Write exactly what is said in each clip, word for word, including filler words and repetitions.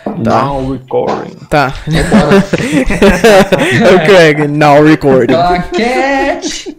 Now recording. Tá. Ok, now recording. Claquete!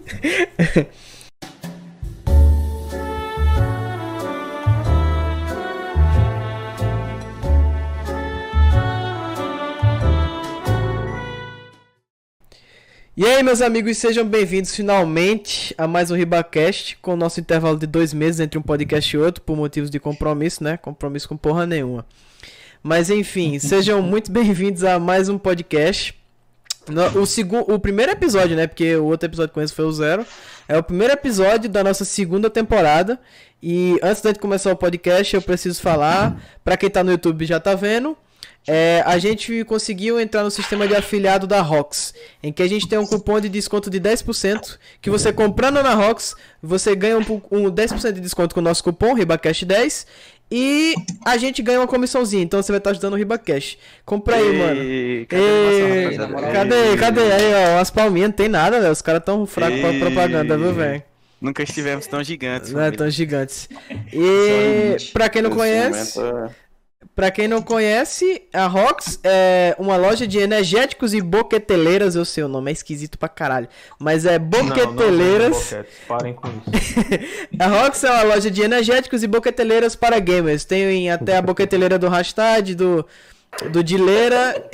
E aí, meus amigos, sejam bem-vindos finalmente a mais um RibaCast, com o nosso intervalo de dois meses entre um podcast e outro, por motivos de compromisso, né? Compromisso com porra nenhuma. Mas enfim, sejam muito bem-vindos a mais um podcast. No- O, segu- o primeiro episódio, né? Porque o outro episódio com esse foi o zero. É o primeiro episódio da nossa segunda temporada. E antes de começar o podcast, eu preciso falar, pra quem tá no YouTube já tá vendo. É, a gente conseguiu entrar no sistema de afiliado da Rox, em que a gente tem um cupom de desconto de dez por cento, que você comprando na Rox, você ganha um, pu- um dez por cento de desconto com o nosso cupom, RibaCast dez, e a gente ganha uma comissãozinha, então você vai estar ajudando o RibaCast. Compra aí, mano. Ei, cadê Ei, a nossa rapaziada? cadê, cadê? Aí, ó, umas palminhas, não tem nada, velho. Os caras tão fracos pra Ei. propaganda, viu, velho? Nunca estivemos tão gigantes. Não é família. tão gigantes. E pra quem não Esse conhece, momento é- Pra quem não conhece, a Rox é uma loja de energéticos e boqueteleiras. Eu sei, o nome é esquisito pra caralho, mas é boqueteleiras. Não, não, não, parem com isso. A Rox é uma loja de energéticos e boqueteleiras para gamers. Tem até a boqueteleira do Rastad, do do Dileira.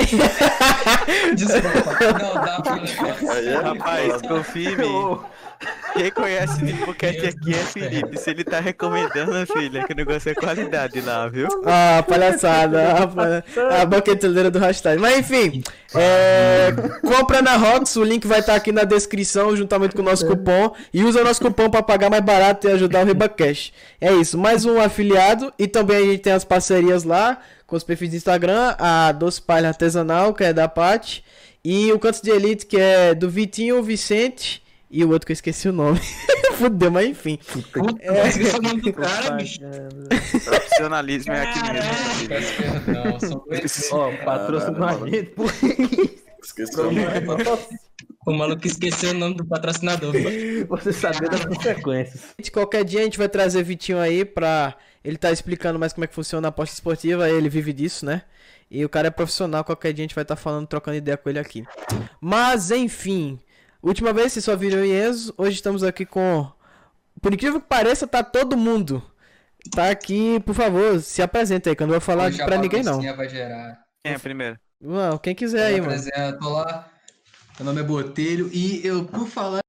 Desculpa, não dá pra Aí é Rapaz, foda. confia em mim. Quem conhece de boquete aqui é Felipe. Se ele tá recomendando, filha, que o negócio é qualidade lá, viu? Ah, palhaçada. A, palha- a boqueteleira do Rastad. Mas enfim, é, compra na Rox, o link vai estar aqui na descrição, juntamente com o nosso cupom. E usa o nosso cupom para pagar mais barato e ajudar o RibaCast. É isso, mais um afiliado. E também a gente tem as parcerias lá, com os perfis do Instagram, a Doce Palha Artesanal, que é da Paty, e o Cantos de Elite, que é do Vitinho, o Vicente, e o outro que eu esqueci o nome. Fudeu, mas enfim. É, esqueci o nome do cara, bicho. Profissionalismo é aqui mesmo, família. Peço perdão, sou doente. Ó, patrocina Caralho, a gente, por Esqueci o nome. O maluco esqueceu o nome do patrocinador. mano. você saber das consequências. Qualquer dia a gente vai trazer Vitinho aí pra ele tá explicando mais como é que funciona a aposta esportiva. Ele vive disso, né? E o cara é profissional. Qualquer dia a gente vai estar falando, trocando ideia com ele aqui. Mas enfim, última vez vocês só viram o Enzo. Hoje estamos aqui com, por incrível que pareça, tá todo mundo. Tá aqui, por favor, se apresenta aí, que eu não vou falar Hoje a pra ninguém não. baguncinha vai gerar. Quem é primeiro? Não, quem quiser Eu aí, me mano. apresento lá. Meu nome é Botelho e eu, por falar.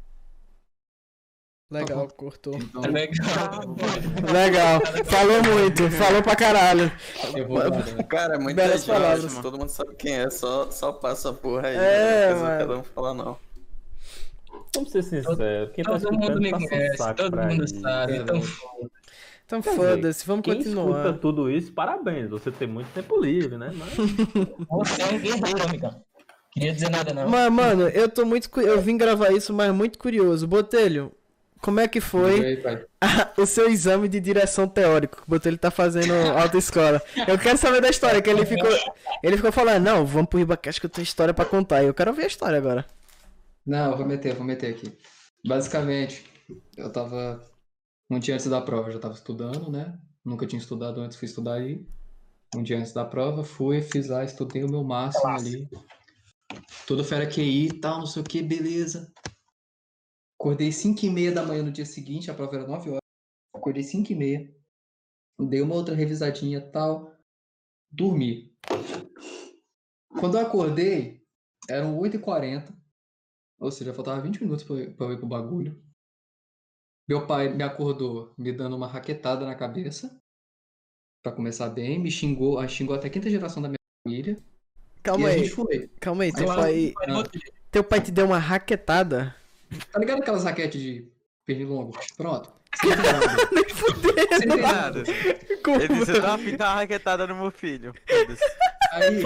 Legal, cortou. Então, legal. Legal, falou muito, falou pra caralho. Eu vou lá. Cara, é muito Belas legal, palavras. mano. Todo mundo sabe quem é, só, só passa a porra aí. É, não precisa mano. cada um falar, não. Vamos ser sinceros, quem tá Todo mundo escutando me passa um conhece, saco todo pra mundo isso. sabe. Então, Então Quer dizer, foda-se, vamos Quem continuar. escuta tudo isso, parabéns, você tem muito tempo livre, né? Mas você é um guerreiro, amigão. Queria dizer nada, não. Mas, mano, eu tô muito. cu- Eu vim gravar isso, mas muito curioso. Botelho, como é que E foi aí, pai? o seu exame de direção teórico? O Botelho tá fazendo autoescola. Eu quero saber da história, que ele ficou. Ele ficou falando, não, vamos pro RibaCast que eu tenho história pra contar. E eu quero ouvir a história agora. Não, eu vou meter, vou meter aqui. Basicamente, eu tava. Um dia antes da prova, eu já tava estudando, né? Nunca tinha estudado antes, fui estudar aí. Um dia antes da prova, fui, fiz lá, estudei o meu máximo ali. Tudo fera Q I e tal, não sei o que, beleza. Acordei cinco e meia da manhã no dia seguinte, a prova era nove horas. Acordei cinco e meia. Dei uma outra revisadinha e tal. Dormi. Quando eu acordei, eram oito e quarenta. Ou seja, faltava vinte minutos pra eu, pra eu ir pro bagulho. Meu pai me acordou me dando uma raquetada na cabeça. Pra começar bem. Me xingou, ah, xingou até a quinta geração da minha família. Calma e a aí, gente foi. calma aí. Teu Aí, pai, ah, teu pai te deu uma raquetada? Tá ligado aquelas raquetes de pernilongo? Pronto. Sem nada. Sem nada. Nada. Ele disse, eu tava pintando uma raquetada no meu filho. Foda-se. Aí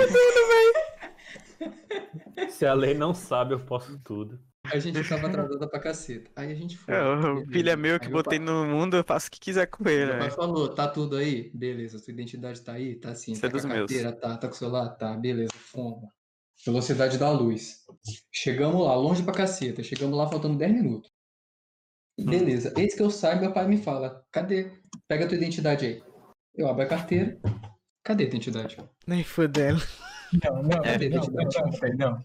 se a lei não sabe, eu posso tudo. a gente tava atrasada pra caceta. Aí a gente foi. É, o beleza. filho é meu que Aí meu botei pai- no mundo, eu faço o que quiser com ele, Meu pai né? falou, tá tudo aí? Beleza, sua identidade tá aí? Tá sim. Isso Tá é com a dos meus. carteira? Tá. Tá com o celular? Tá. Beleza, fomos. Velocidade da luz. Chegamos lá, longe pra caceta. Chegamos lá faltando dez minutos. Beleza. Eis que eu saio, meu pai me fala, cadê? Pega a tua identidade aí. Eu abro a carteira. Cadê a identidade? Nem fudendo. Não, não, É, não, não, não, não.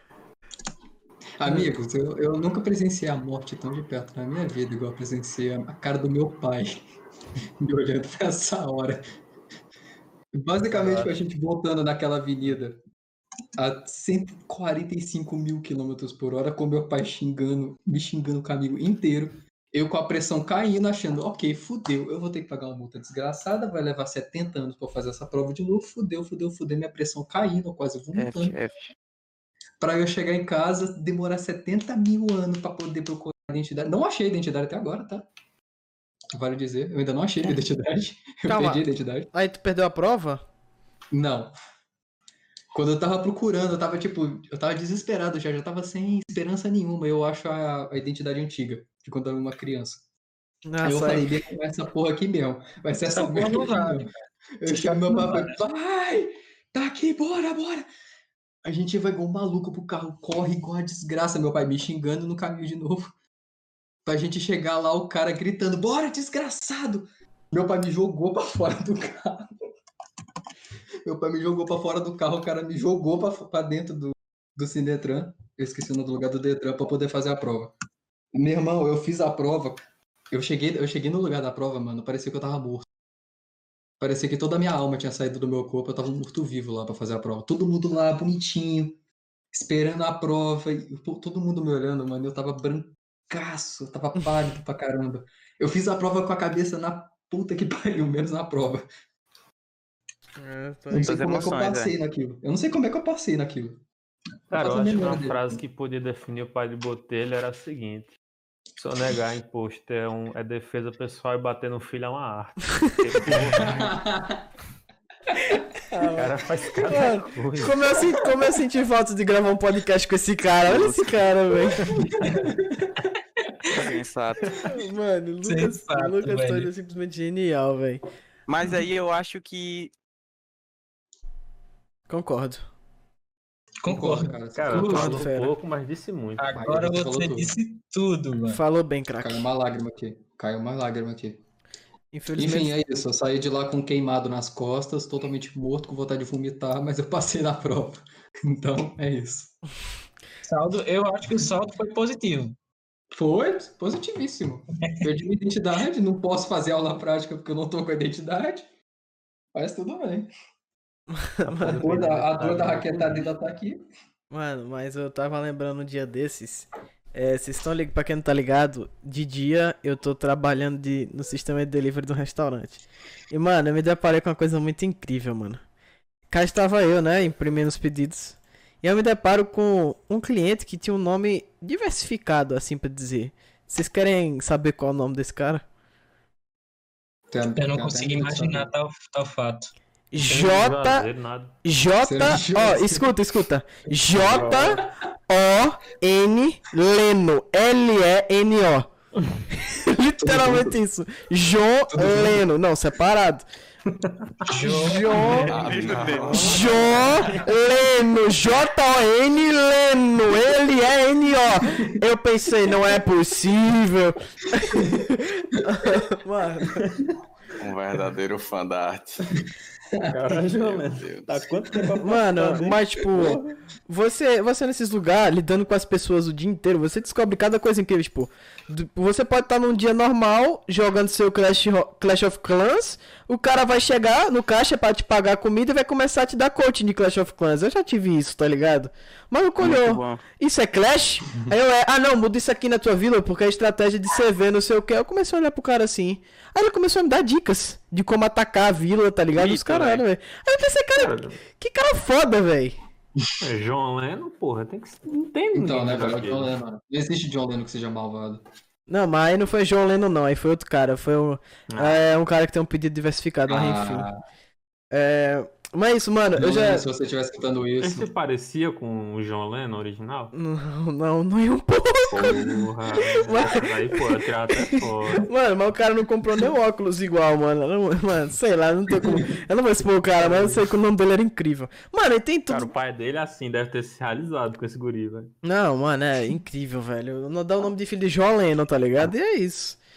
Amigos, eu, eu nunca presenciei a morte tão de perto na minha vida, igual eu presenciei a cara do meu pai me olhando nessa hora. Basicamente, foi a gente voltando naquela avenida a cento e quarenta e cinco mil quilômetros por hora, com meu pai xingando, me xingando o caminho inteiro. Eu com a pressão caindo, achando, ok, fudeu, eu vou ter que pagar uma multa desgraçada, vai levar setenta anos pra fazer essa prova de novo, fudeu, fudeu, fudeu, minha pressão caindo, eu quase vomitando. F, F. Pra eu chegar em casa, demorar setenta mil anos pra poder procurar a identidade. Não achei a identidade até agora, tá? Vale dizer, eu ainda não achei a identidade. Eu Calma. perdi a identidade. Aí tu perdeu a prova? Não. Quando eu tava procurando, eu tava tipo, eu tava desesperado já, já tava sem esperança nenhuma. Eu acho a, a identidade antiga, de quando eu era uma criança. Aí eu Nossa, falei, aí. "Bem, com essa porra aqui mesmo. Vai ser essa Essa porra porra aqui não vale, mesmo." Eu chamo meu pai e falei, vai, tá aqui, bora, bora. A gente vai igual um maluco pro carro, corre igual uma desgraça. Meu pai me xingando no caminho de novo. Pra gente chegar lá, o cara gritando, bora, desgraçado. Meu pai me jogou pra fora do carro. Meu pai me jogou pra fora do carro, o cara me jogou pra, pra dentro do, do Sinetran. Eu esqueci o nome do lugar do Detran pra poder fazer a prova. Meu irmão, eu fiz a prova. Eu cheguei, eu cheguei no lugar da prova, mano, parecia que eu tava morto. Parecia que toda a minha alma tinha saído do meu corpo, eu tava morto-vivo lá pra fazer a prova. Todo mundo lá, bonitinho, esperando a prova, e todo mundo me olhando, mano, eu tava brancaço, eu tava pálido pra caramba. Eu fiz a prova com a cabeça na puta que pariu, menos na prova. É, tô- Eu não sei Muitas como é que eu emoções, passei naquilo. Eu não sei como é que eu passei naquilo. Cara, eu faço a acho que menor uma ideia. frase que podia definir o pai de Botelho era a seguinte: sonegar imposto é, um, é defesa pessoal e bater no filho é uma arte. Porque, porra, o cara faz cada Mano, coisa. como eu, senti, como eu senti falta de gravar um podcast com esse cara. Olha esse cara, velho. Sensato. Mano, o Lucas, Sensato, o Lucas velho. Tony é simplesmente genial, velho. Mas aí eu acho que. Concordo. Concordo. cara. Cara, Concordo, falou fera. pouco, mas disse muito. Agora Você você falou tudo. disse tudo, mano. Falou bem, craque. Caiu uma lágrima aqui. Caiu uma lágrima aqui. Infelizmente. Enfim, é isso. Eu saí de lá com queimado nas costas, totalmente morto, com vontade de vomitar, mas eu passei na prova. Então, é isso. Saldo, eu acho que o saldo foi positivo. Foi positivíssimo. Perdi minha identidade, não posso fazer aula prática porque eu não tô com a identidade. Mas tudo bem. A dor da, a dor da raquetada ainda tá aqui. Mano, mas eu tava lembrando um dia desses. É, vocês estão ligados, pra quem não tá ligado, de dia eu tô trabalhando de, no sistema de delivery do restaurante. E, mano, eu me deparei com uma coisa muito incrível, mano. Cá estava eu, né, imprimindo os pedidos. E eu me deparo com um cliente que tinha um nome diversificado, assim pra dizer. Vocês querem saber qual é o nome desse cara? Tem- Eu tem não até consigo muita imaginar tal, tal fato. J. Juazeiro, nada. J. Sérgio. Ó, escuta, escuta. J. O. N. Leno. L. E. N. O. Literalmente isso. João Leno. Não, separado. João. João Leno. J. O. N. Leno. L. E. N. O. Eu pensei, não é possível. Mano. Um verdadeiro fã da arte. Caralho, Meu mano. Deus. Tá quanto tempo Mano, afastado, hein? mas tipo, você, você nesses lugares, lidando com as pessoas o dia inteiro, você descobre cada coisa incrível, tipo, do- você pode estar num dia normal, jogando seu Clash, Ro- Clash of Clans, o cara vai chegar no caixa pra te pagar a comida e vai começar a te dar coaching de Clash of Clans. Eu já tive isso, tá ligado? Mas o Muito olhou, bom. isso é Clash? Aí eu é, ah não, muda isso aqui na tua vila, porque é estratégia de C V, não sei o que. Eu comecei a olhar pro cara assim. Aí ele começou a me dar dicas de como atacar a vila, tá ligado? Os Mito, caralho, velho. Aí eu pensei, cara, Cara, que cara foda, velho. é João Leno, porra, tem que. Não tem Então, né, ninguém velho? daquele. John Lennon. Não existe John Lennon que seja malvado. Não, mas aí não foi João Leno não, aí foi outro cara, foi um, Ah. é, um cara que tem um pedido diversificado, mas enfim. Ah, É, mas é isso, mano, John eu já... Lennon, se você estiver escutando Ele isso, se parecia com o João Leno original? Não, não, não ia um pouco. Porra, essa aí, pô, eu tirar até fora. Mano, mas o cara não comprou nem óculos igual, mano. Não- mano, sei lá, não tem como... Eu não vou expor o cara, mas eu sei que o nome dele era incrível. Mano, e tem tudo... Cara, o pai dele, assim, deve ter se realizado com esse guri, velho. Não, mano, é incrível, velho. Não dá o nome de filho de João Leno, tá ligado? E é isso.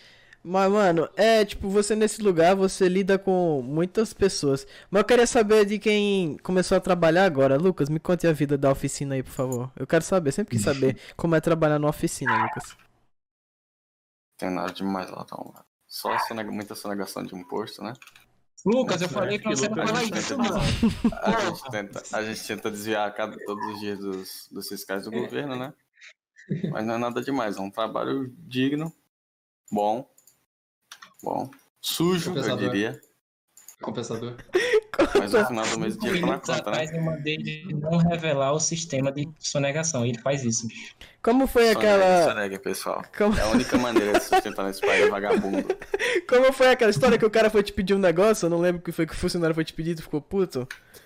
Mas, mano, é tipo, você nesse lugar, você lida com muitas pessoas. Mas eu queria saber de quem começou a trabalhar agora. Lucas, me conte a vida da oficina aí, por favor. Eu quero saber, sempre quis saber como é trabalhar na oficina, Lucas. Tem nada demais lá, então. Só sonega, muita sonegação de imposto, né? Lucas, eu É, falei pra que você não Lucas falar não isso, tenta não. A gente tenta, a gente tenta desviar a cada, todos os dias dos, dos fiscais do governo, né? Mas não é nada demais, é um trabalho digno, bom, bom, sujo, eu Compensador. diria, Compensador. mas no final do mês o dinheiro tá na Minutos conta, né? atrás eu mandei ele não revelar o sistema de sonegação. Ele faz isso, bicho. Como foi Sonega, aquela. sonega, pessoal. Como... É a única maneira de sustentar nesse país é vagabundo. Como foi aquela história que o cara foi te pedir um negócio? Eu não lembro o que foi que o funcionário foi te pedir e tu ficou puto.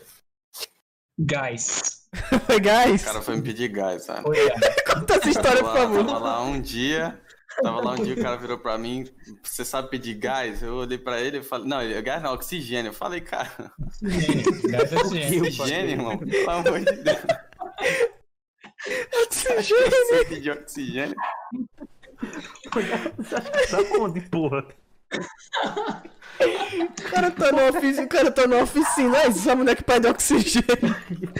Gás. Foi O gás? cara foi me pedir gás, sabe? Foi gás. Conta essa história, por Tava lá, favor. tava lá um dia, tava lá um dia, o cara virou pra mim, você sabe pedir gás? Eu olhei pra ele e falei, não, ele- gás não, oxigênio. Eu falei, cara, Oxigênio. Gás é oxigênio. oxigênio, irmão? Pelo amor de Deus. Oxigênio. Você pediu oxigênio? Tá onde, porra? O cara tá na oficina, o cara tá na oficina. Ai, essa mulher que pede oxigênio.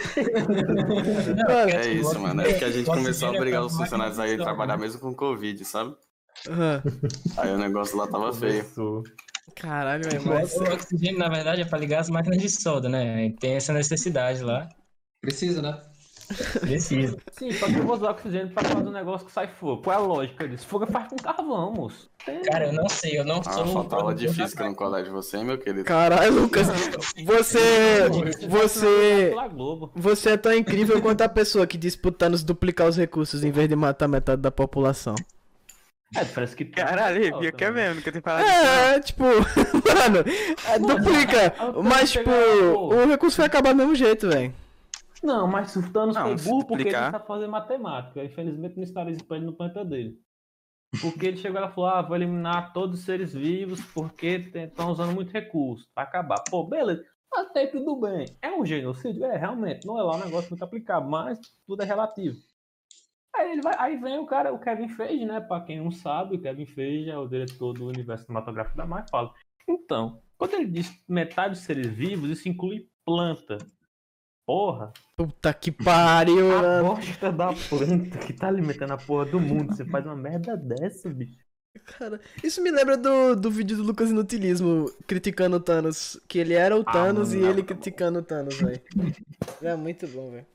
Mano, É isso, mano. É porque a gente O começou a oxigênio obrigar é os pra funcionários a ir máquina de trabalhar soda. mesmo com Covid, sabe? aham. Aí o negócio lá tava feio. Começou. Caralho, velho, mas. O oxigênio, na verdade, é pra ligar as máquinas de solda, né? Tem essa necessidade lá. Precisa, né? Precisa. Sim, só que eu vou usar oxigênio pra fazer um negócio que sai fogo. Qual é a lógica disso? Fogo faz com carvão, moço. Tem- Cara, eu não sei, eu não Ah, sou... falta aula de produtor da física no colégio, você, hein, meu querido? Caralho, Lucas. Você. Você. Pela Globo. Você é tão incrível quanto a pessoa que disputa nos duplicar os recursos em vez de matar metade da população. É, a diferença que tem. Caralho, pior que é mesmo, nunca tenho falado disso. É, tipo, mano, é, duplica. Mas, tipo, o recurso vai acabar do mesmo jeito, velho. Não, mas o Thanos Não, foi se burro porque ele duplicar- não sabe fazer matemática. Infelizmente não ensinaram isso pra ele no planeta dele. Porque ele chegou lá e falou: ah, vou eliminar todos os seres vivos porque estão usando muito recurso. Vai acabar. Pô, beleza. Até aí tudo bem. É um genocídio? É, realmente. Não é lá um negócio muito aplicado, mas tudo é relativo. Aí, ele vai, aí vem o cara, o Kevin Feige, né? Pra quem não sabe, o Kevin Feige é o diretor do universo cinematográfico da Marvel. Fala. Então, quando ele diz metade dos seres vivos, isso inclui planta. Porra. Puta que pariu, A mano. bosta da planta que tá alimentando a porra do mundo. Você faz uma merda dessa, bicho. Cara, isso me lembra do, do vídeo do Lucas Inutilismo criticando o Thanos. Que ele era o Ah, Thanos mano, e não, ele tá bom. criticando o Thanos, velho. É muito bom, velho.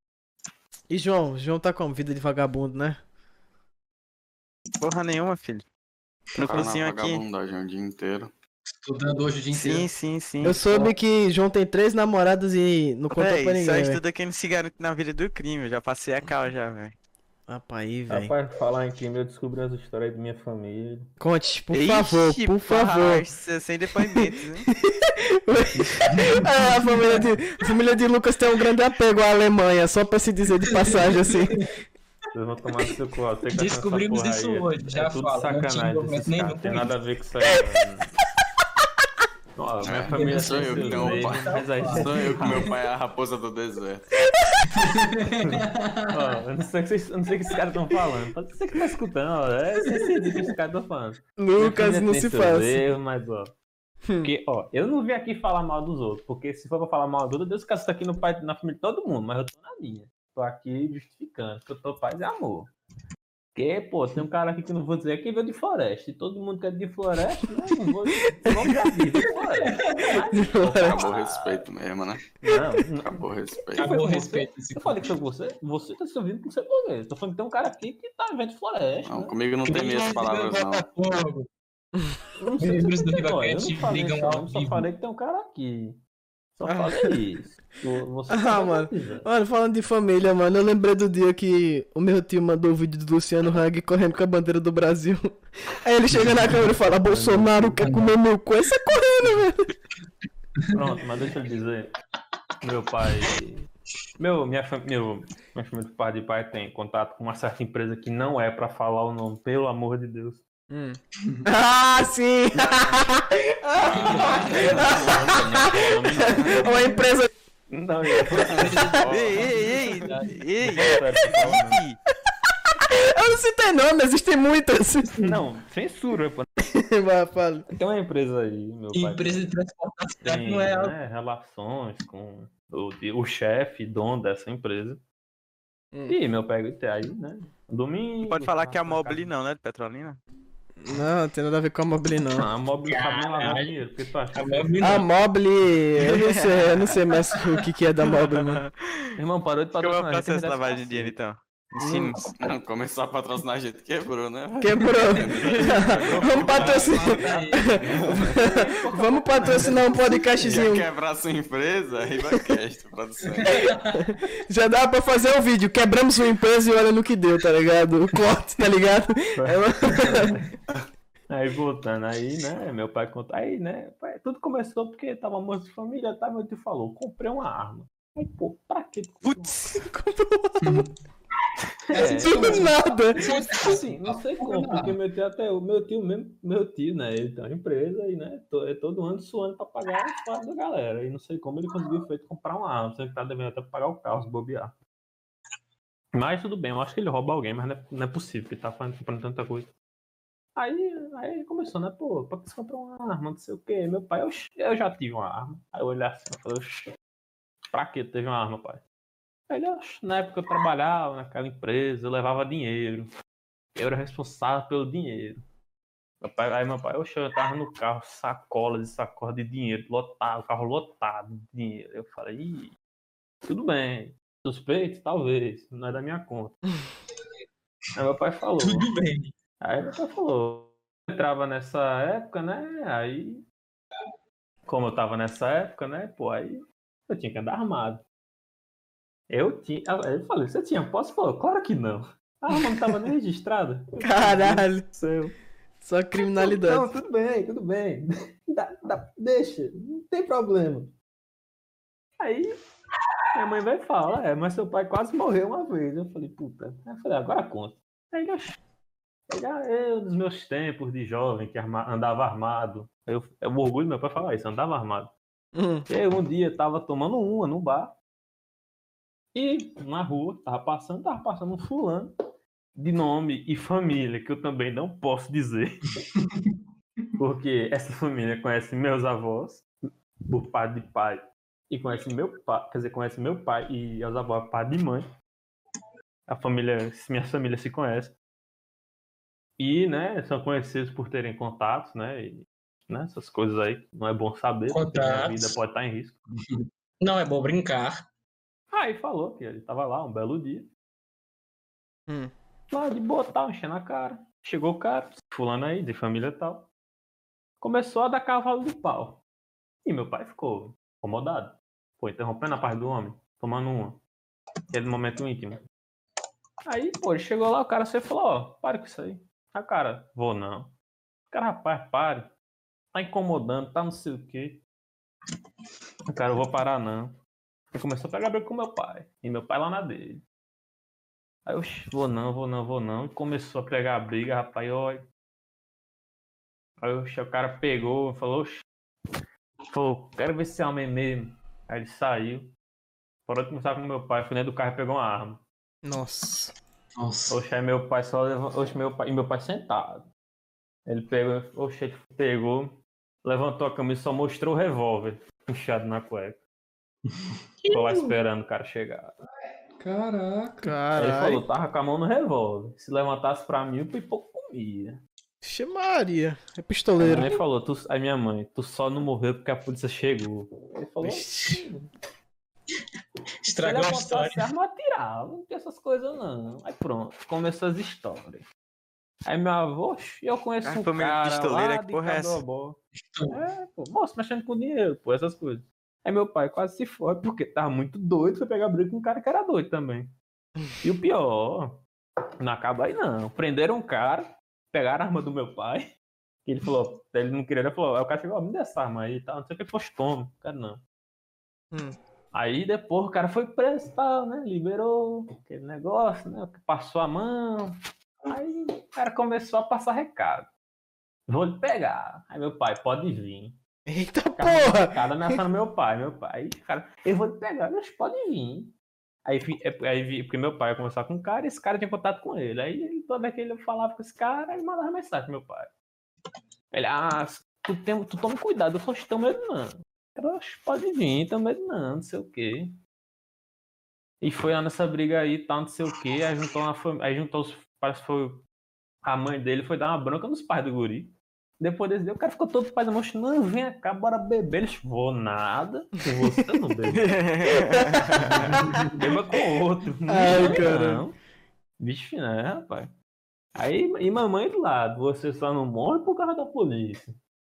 E João? João tá com vida de vagabundo, né? Porra nenhuma, filho. No Cara, na cursinho aqui. vagabundagem o dia inteiro. Estudando hoje o dia inteiro. Sim, sim, sim. Eu soube que João tem três namoradas e não conta pra Véi, ninguém, só velho. estuda quem não se garante na vida do crime. Eu já passei a cal já, velho. Rapaz, aí, velho. Rapaz, falar em crime, eu descobri as histórias da minha família. Conte, por favor, Ixi, por favor. parça, sem depoimentos, né? É, a, família de, a família de Lucas tem um grande apego à Alemanha, só pra se dizer de passagem assim. Vocês vão tomar no seu cu, ó. Sei que Descobrimos essa isso porra aí é- hoje, já é tudo falo, não tinha sacanagem envolvimento desses nenhum caras, tem com nada a ver com isso aí. mano. Ó, minha É, família sou tem eu que seus tenho um meios, pai. mas aí... Sou eu que meu pai é a raposa do deserto. Ó, eu não sei o que vocês- eu não sei o que esses caras estão falando. Pode ser que tá escutando, ó. É esse que esses caras estão falando. Lucas, Minha não filha se tem seus faça. erros, mas, ó. Porque, ó, eu não vim aqui falar mal dos outros. Porque se for pra falar mal dos outros, Deus caso tá aqui no pai, na família de todo mundo. Mas eu tô na minha. Tô aqui justificando. Que eu tô paz e amor. Porque, pô, tem um cara aqui que eu não vou dizer que veio de floresta. E todo mundo quer de floresta, né? Não vou vamos já vir de floresta. Mas, pô, Acabou o respeito mesmo, né? não, não. Acabou o respeito. Acabou o Você- respeito. Esse Eu falei que foi você? Você tá se ouvindo com você por vez. Tô falando que tem um cara aqui que tá vendo de floresta. Não, né? comigo não tem meias palavras, não. Botafogo. Eu não sei se Membros você do tem, ó, eu Ribacast não falei brigam isso, ao não, só vivo. falei que tem um cara aqui. Só Ah. falei isso. Tu- Você Ah, faz o que mano. quiser. Mano, falando de família, mano, eu lembrei do dia que o meu tio mandou o vídeo do Luciano Hang correndo com a bandeira do Brasil. Aí ele chega na câmera e fala, Bolsonaro quer comer meu cu, aí sai correndo, velho. Pronto, mas deixa eu dizer. Meu pai. Meu, minha, fam... meu, minha família de pai de pai tem contato com uma certa empresa que não é pra falar o nome, pelo amor de Deus. Ah, sim! Uma empresa... Não, eu Ei, ei, ei, ei, Sério, tô falando. ei. Eu não citei nome, existem muitas. Não, censura, pô. Vai, fala. Tem uma empresa aí, meu pai. Empresa de transportação Tem, não é algo. né, relações com o, o chefe, dono dessa empresa. Hum. E meu pai até aí, né? Domingo. Não pode falar que é a passa na Mobile não, né? De Petrolina. Não, não tem nada a ver com a Mobile, não. casa- Ah, a Mobile não sabe nem lavar Caralho. dinheiro, porque tu acha A que... Mobile A não. Mobile, eu não sei, eu não sei mais o que, que é da Mobile, mano. Irmão, parou de Como é o patrocinar a gente, processo de me dá lavagem de esse dinheiro, cacete. então? Ensina. Não, começou a patrocinar a gente, quebrou, né? Quebrou. Vamos patrocinar. Vamos patrocinar um Quer podcastzinho. quebrar sua empresa? RibaCast, produção. Já dá pra fazer um vídeo. Quebramos uma empresa e olha no que deu, tá ligado? O corte, tá ligado? Aí voltando, aí, né, meu pai conta, aí, né, pai, tudo começou porque tava morto de família, tá, meu tio falou, comprei uma arma. Aí, pô, pra que tu comprou uma arma? É, Do nada. assim, não sei como, porque meu tio até, o meu tio mesmo, meu tio, né, ele tem uma empresa e, né, to- é todo ano suando pra pagar os quadros da galera, e não sei como ele conseguiu feito comprar uma arma, sei que tá devendo até pagar o carro, se bobear. Mas tudo bem, eu acho que ele rouba alguém, mas não é, não é possível, porque tá fazendo, comprando tanta coisa. Aí, aí ele começou, né, pô, pra que você comprou uma arma, não sei o quê. Meu pai, "Oxi, eu já tive uma arma." Aí eu olhei assim, eu falei, "Oxi, pra que tu teve uma arma, pai?" Aí ele, "Oxi, na época eu trabalhava naquela empresa, eu levava dinheiro. Eu era responsável pelo dinheiro." Meu pai, aí meu pai, "Oxi, eu tava no carro, sacola de sacola de dinheiro, lotado, o carro lotado de dinheiro." Eu falei, "Ih, tudo bem, suspeito? Talvez, não é da minha conta." Aí meu pai falou, Tudo bem. Aí meu pai falou, eu entrava nessa época, né? Aí, como eu tava nessa época, né? Pô, aí eu tinha que andar armado. Eu tinha. Aí eu falei, você tinha posse? Falou, claro que não. A arma não tava nem registrada. Caralho. Seu. Só criminalidade. Não, tudo bem, tudo bem. Dá- dá- deixa, não tem problema. Aí minha mãe vai falar, é, mas seu pai quase morreu uma vez. Eu falei, puta. Aí eu falei, agora conta. Aí ele, "Oxi, ele, ah, eu, nos meus tempos de jovem, que arma- andava armado." Eu, é o orgulho do meu pai falar isso, andava armado. Hum. E aí um dia tava tomando uma no bar. E na rua, tava passando, tava passando um fulano de nome e família, que eu também não posso dizer. Porque essa família conhece meus avós, por pai de pai, e conhece meu pai, quer dizer, conhece meu pai e os avós, pai de mãe. A família, minha família se conhece. E, né, são conhecidos por terem contatos, né, e, né, essas coisas aí, não é bom saber, porque a minha Contatos. vida pode estar em risco. Não é bom brincar. Aí falou que ele tava lá um belo dia, Hum. lá de boa, tal, enchendo a cara. Chegou o cara, fulano aí, de família tal. Começou a dar cavalo de pau. E meu pai ficou incomodado. Pô, interrompendo a parte do homem, tomando uma. Aquele momento íntimo. Aí, pô, ele chegou lá, o cara só falou, ó, para com isso aí. Aí o cara, vou não. O cara, rapaz, pare. Tá incomodando, tá não sei o quê. O cara, eu vou parar não. Ele começou a pegar briga com meu pai. E meu pai lá na dele. Aí eu, "Oxi, vou não, vou não, vou não." E começou a pegar a briga, rapaz, olha. Aí oxi, o cara pegou e falou, "Oxi, falou, quero ver esse homem mesmo." Aí ele saiu. Parou de conversar com meu pai, foi dentro do carro e pegou uma arma. Nossa. Nossa. Oxe, aí meu pai só levantou. Oxe, meu pai. E meu pai sentado. Ele pegou. Oxe, ele pegou. Levantou a camisa e só mostrou o revólver puxado na cueca. Ficou lá esperando o cara chegar. Caraca. Aí ele Caralho. falou, tava com a mão no revólver. Se levantasse pra mim, eu pouco comia. Vixe Maria. É Aí pistoleiro. minha mãe falou, tu, aí minha mãe, tu só não morreu porque a polícia chegou. Ele falou, Vixe. Estragou a história. Se arma atirava, não tem essas coisas não. Aí pronto, começou as histórias. Aí meu avô, "Oxe, eu conheço A um família cara pistoleira, lá que de porra é essa?" Cadobó." É, pô, moço, mexendo com dinheiro, pô, essas coisas. Aí meu pai quase se foi, porque tava muito doido, foi pegar briga com um cara que era doido também. E o pior, não acaba aí não. Prenderam um cara, pegaram a arma do meu pai, que ele falou, ele não queria, ele falou, aí o cara chegou, ó, me dê essa arma aí e tal, não sei o que, fosse tome, cara não. Hum. Aí depois o cara foi preso e tal, né? Liberou aquele negócio, né? Passou a mão. Aí o cara começou a passar recado. Vou lhe pegar. Aí meu pai, pode vir. Eita Ficava porra. cada ameaçando meu pai, meu pai. Aí, cara, eu vou lhe pegar, mas pode vir. Aí, vi- é- aí vi- porque meu pai ia conversar com um cara e esse cara tinha contato com ele. Aí ele- toda vez que ele falava com esse cara, ele mandava mensagem pro meu pai. Ele, ah, tu, tem, tu toma cuidado, eu só estou medo não. Eu, "Oxe, pode vir, tô medo não, não sei o quê. E foi lá nessa briga aí, tal, não sei o quê. Aí juntou uma família. Aí juntou os. Parece que foi. A mãe dele foi dar uma bronca nos pais do guri. Depois desse dia, o cara ficou todo pai da mão, não, vem cá, bora beber. Eles, vou nada, você não bebe. Beba com outro. Ai, Não, cara. não. Vixe, né, rapaz. Aí, e mamãe do lado, você só não morre por causa da polícia.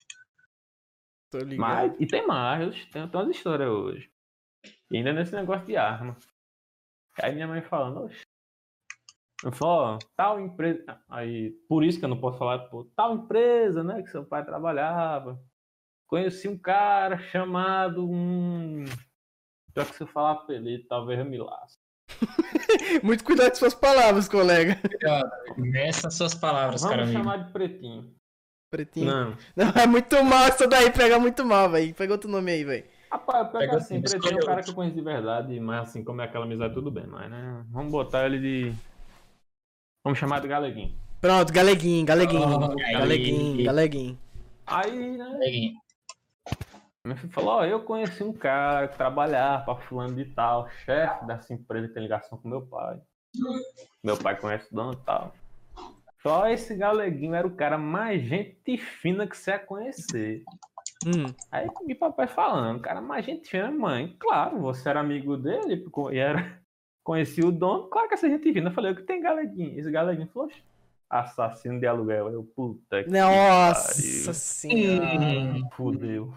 Tô ligado. Mas, e tem mais, tem, tem umas histórias hoje. E ainda nesse negócio de arma. Aí minha mãe falando, oxe. Eu falo, ó, tal empresa. Aí, por isso que eu não posso falar, pô, tal empresa, né, que seu pai trabalhava. Conheci um cara chamado. Hum... Pior que se eu falar apelido, talvez eu me lasque. Muito cuidado com suas palavras, colega. Nessas suas palavras, cara Vamos amigo. chamar de Pretinho. Pretinho. Não. Não, é muito mal isso daí, pega muito mal, velho. Pega outro nome aí, velho. Rapaz, pega Pega assim, assim, Pretinho é escolhe um cara outro. que eu conheço de verdade, mas assim, como é aquela amizade, tudo bem, mas né? Vamos botar ele de. Vamos chamar de Galeguinho. Pronto, galeguinho, galeguinho. Oh, aí. galeguinho, galeguinho. Aí, né? Neguinho. Meu filho falou, ó, eu conheci um cara que trabalhava pra fulano de tal, chefe dessa empresa que tem ligação com meu pai. Meu pai conhece o dono e tal. Só esse Galeguinho era o cara mais gente fina que você ia conhecer. Hum. Aí meu papai falando, cara, mais gente fina, mãe. Claro, você era amigo dele e era, conhecia o dono, claro que essa gente fina. Eu falei, o que tem Galeguinho? Esse Galeguinho falou, "Oxe, assassino de aluguel." Eu, puta que Nossa pariu. senhora. Fudeu.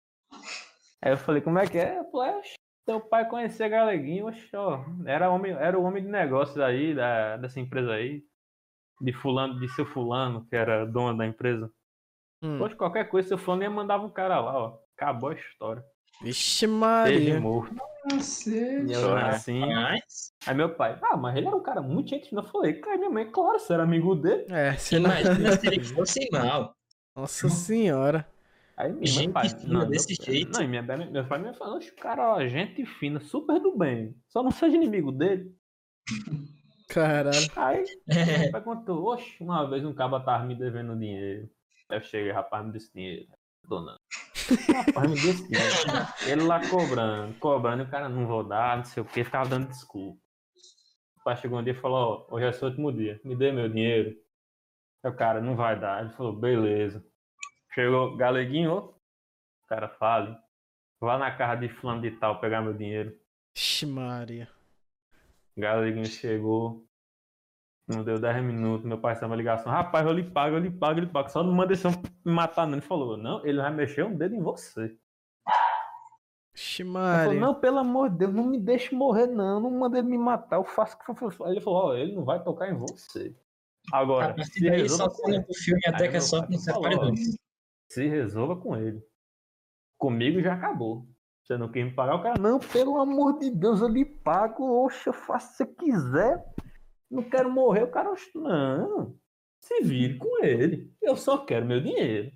Aí eu falei, como é que é? Eu falei, "Oxe, teu pai conhecia Galeguinho, oxe, ó, era, homem, era o homem de negócios aí, da, dessa empresa aí, de fulano, de seu fulano, que era dono da empresa. Hum. Poxa, qualquer coisa, seu fulano ia mandava um cara lá, ó. Acabou a história. Vixe Teve Maria. morto. Cacete. E eu É. assim. Mas, Aí meu pai, ah, mas ele era um cara muito gente fina. Eu falei, cara, minha mãe, claro, você era amigo dele. É, se não... imagina se ele fosse mal. Nossa senhora. Aí minha Gente mãe, pai, fina não, desse meu, jeito. Não, e minha, meu pai me falou, oxe, cara, ó, gente fina, super do bem. Só não seja inimigo dele. Caralho. Aí É, meu pai contou, oxe, uma vez um cara tava me devendo dinheiro. Aí eu cheguei, rapaz, me desse dinheiro. Dona. Rapaz, me desse dinheiro. Ele lá cobrando, cobrando, e o cara, não vou dar, não sei o que, ficava dando desculpa. O pai chegou um dia e falou, ó, hoje é seu último dia, me dê meu dinheiro. Aí o cara, não vai dar. Ele falou, beleza. Chegou, Galeguinho, ó, o cara fala, vá na casa de fulano de tal pegar meu dinheiro. Vixe Maria. Galeguinho chegou, não deu dez minutos, meu pai recebeu uma ligação, rapaz, eu lhe pago, eu lhe pago, eu lhe pago, só não manda esse homem me matar não. Ele falou, não, ele vai mexer um dedo em você. Vixe Ele Maria. falou, não, pelo amor de Deus, não me deixe morrer não, não manda ele me matar, eu faço o que for. Aí ele falou, ó, ele não vai tocar em você. a Agora, partir se daí resolva só com cena ele. pro filme até Aí que é meu só pai com falou, separadores. Se resolva com ele. Comigo já acabou. Você não quer me pagar? O cara, não, pelo amor de Deus, eu lhe pago. Oxe, eu faço se você quiser. Não quero morrer. O cara, oxe, não. Se vire com ele. Eu só quero meu dinheiro.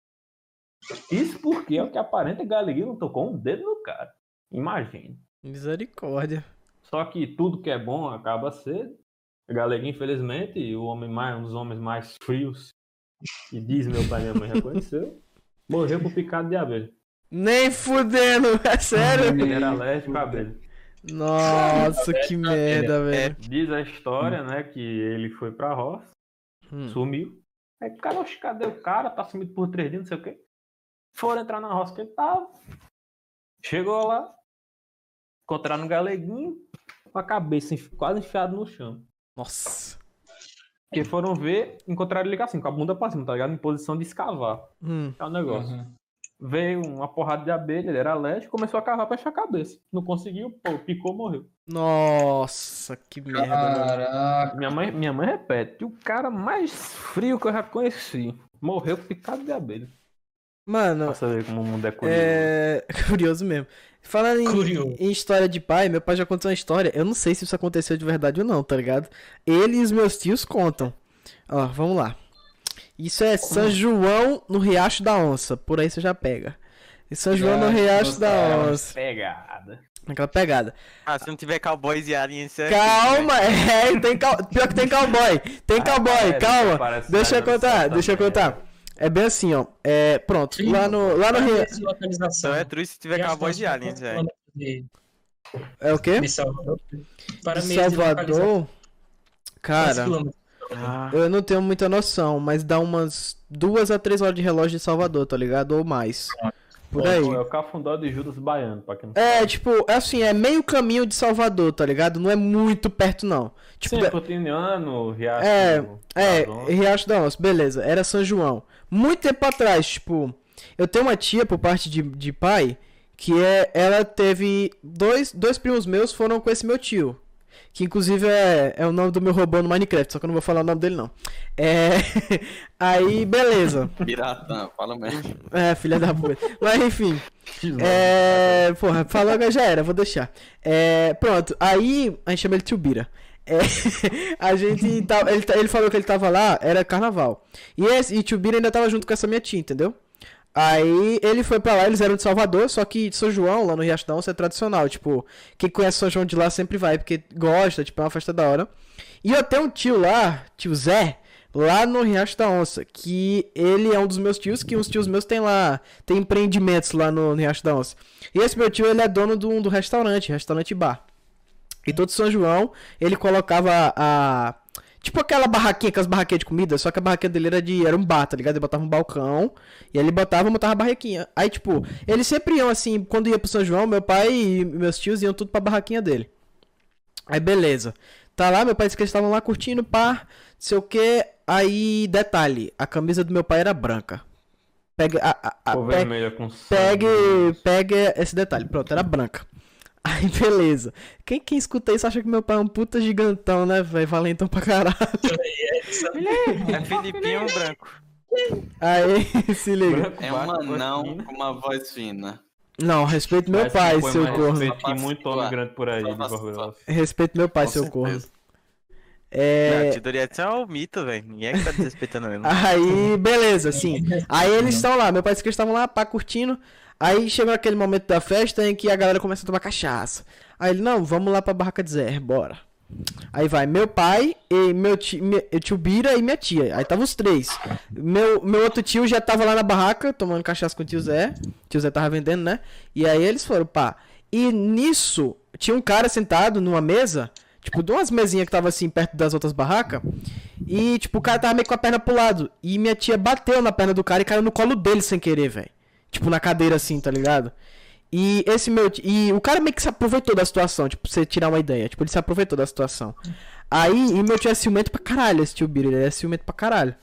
Isso porque é o que aparenta, Galeguinho não tocou um dedo no cara. Imagine. Misericórdia. Só que tudo que é bom acaba cedo. Galeguinho, infelizmente, o homem mais, um dos homens mais frios, e diz meu pai e minha mãe já conheceu, morreu por picado de abelha. Nem fudendo, é sério? Ele era alérgico à abelha. Nossa, que merda, velho. Diz a história, né, que ele foi pra roça, Hum. sumiu. Aí o cara, oxe, cadê o cara? Tá sumido por três dias, não sei o quê. Foram entrar na roça que ele tava. Chegou lá, encontraram um Galeguinho com a cabeça enfi- quase enfiada no chão. Nossa. Porque foram ver, encontraram ele assim, com a bunda pra cima, tá ligado? Em posição de escavar. Hum. É o negócio. Uhum. Veio uma porrada de abelha, ele era alérgico, começou a cavar pra achar a cabeça. Não conseguiu, pô, picou, morreu. Nossa, que merda, velho. Caraca. Minha mãe, minha mãe repete, o cara mais frio que eu já conheci morreu picado de abelha. Mano, Pra você ver como o mundo é curioso. é curioso mesmo. Falando em, Curioso. em história de pai, meu pai já contou uma história. Eu não sei se isso aconteceu de verdade ou não, tá ligado? Ele e os meus tios contam. Ó, vamos lá. Isso é São João no Riacho da Onça. Por aí você já pega. Em São João no Já, Riacho da gostava. Onça. Pegada. Aquela pegada. Ah, se não tiver cowboys e aliens, isso é Calma, é, tem cow... pior que tem cowboy. Tem Ah, cowboy, parece, calma. parece Deixa eu Cidade do contar, Céu deixa eu também, contar. É bem assim, ó. É, pronto, Sim. lá no, lá no Para Rio... meios de localização. Só é true se tiver Riacho da cowboys Onça e fica aliens, a velho. quilômetros de, É o quê? de Salvador. Para De meios de localização. Salvador? Cara, quinze quilômetros. Ah, eu não tenho muita noção, mas dá umas duas a três horas de relógio de Salvador, tá ligado? Ou mais. Por aí. É o Cafundó de Judas Baiano, pra quem não É, sabe. tipo, é assim, é meio caminho de Salvador, tá ligado? Não é muito perto, não. Tipo, Sim, da- Cotidiano, Riacho. É, é, Amazon. Riacho da Onça, beleza, era São João. Muito tempo atrás, tipo, eu tenho uma tia por parte de, de pai, que é, ela teve, dois, dois primos meus foram com esse meu tio. Que inclusive é, é o nome do meu robô no Minecraft, só que eu não vou falar o nome dele não. É, aí, beleza. Piratã, fala mesmo. É, filha da puta. Mas enfim. É. Porra, falou agora já era, vou deixar. É. Pronto, aí a gente chama ele Tio Bira. É, a gente. Tá, ele, tá- ele falou que ele tava lá, era carnaval. E, esse, e Tio Bira ainda tava junto com essa minha tia, entendeu? Aí ele foi pra lá, eles eram de Salvador, só que de São João, lá no Riacho da Onça, é tradicional. Tipo, quem conhece São João de lá sempre vai, porque gosta, tipo, é uma festa da hora. E eu tenho um tio lá, tio Zé, lá no Riacho da Onça, que ele é um dos meus tios, que uns tios meus tem lá, tem empreendimentos lá no, no Riacho da Onça. E esse meu tio, ele é dono do, do restaurante, restaurante bar. E todo São João, ele colocava a... Tipo aquela barraquinha, aquelas barraquinhas de comida, só que a barraquinha dele era de... Era um bar, tá ligado? Ele botava um balcão, e ele botava e botava a barraquinha. Aí, tipo, eles sempre iam assim, quando ia pro São João, meu pai e meus tios iam tudo pra barraquinha dele. Aí, beleza. Tá lá, meu pai disse que eles estavam lá curtindo, pá, não sei o que. Aí, detalhe, a camisa do meu pai era branca. Pega, a, a, a, Cor pe- vermelha com sangue. pegue, pegue esse detalhe. Pronto, era branca. Aí, beleza. Quem, quem escuta isso acha que meu pai é um puta gigantão, né, velho? Valentão pra caralho. é Filipinho branco. Aí, se liga. Branco, É um baixo, anão fino. com uma voz fina. Não, respeito meu Mas pai, põe seu mais corno. respeito que muito homem grande por aí, Só de pra- Gorgorosa. Respeito meu pai, Com seu certeza. corno. Não, É. tio Doriates é o mito, velho. Ninguém é que tá desrespeitando ele. Aí, beleza, assim. Aí eles estão lá, meu pai disse que eles estavam lá, pá, curtindo. Aí chegou aquele momento da festa em que a galera começa a tomar cachaça. Aí ele, não, vamos lá pra barraca de Zé, bora. Aí vai meu pai, e meu tio, meu tio Bira e minha tia. Aí tava os três. Meu, meu outro tio já tava lá na barraca, tomando cachaça com o tio Zé. O tio Zé tava vendendo, né? E aí eles foram, pá. E nisso, tinha um cara sentado numa mesa, tipo, de umas mesinhas que tava assim, perto das outras barracas. E, tipo, o cara tava meio com a perna pro lado. E minha tia bateu na perna do cara e caiu no colo dele sem querer, velho. Tipo, na cadeira assim, tá ligado? E esse meu tio, e o cara meio que se aproveitou da situação, tipo, pra você tirar uma ideia. Tipo, ele se aproveitou da situação. Aí, e meu tio é ciumento pra caralho, esse tio Bira, ele é ciumento pra caralho.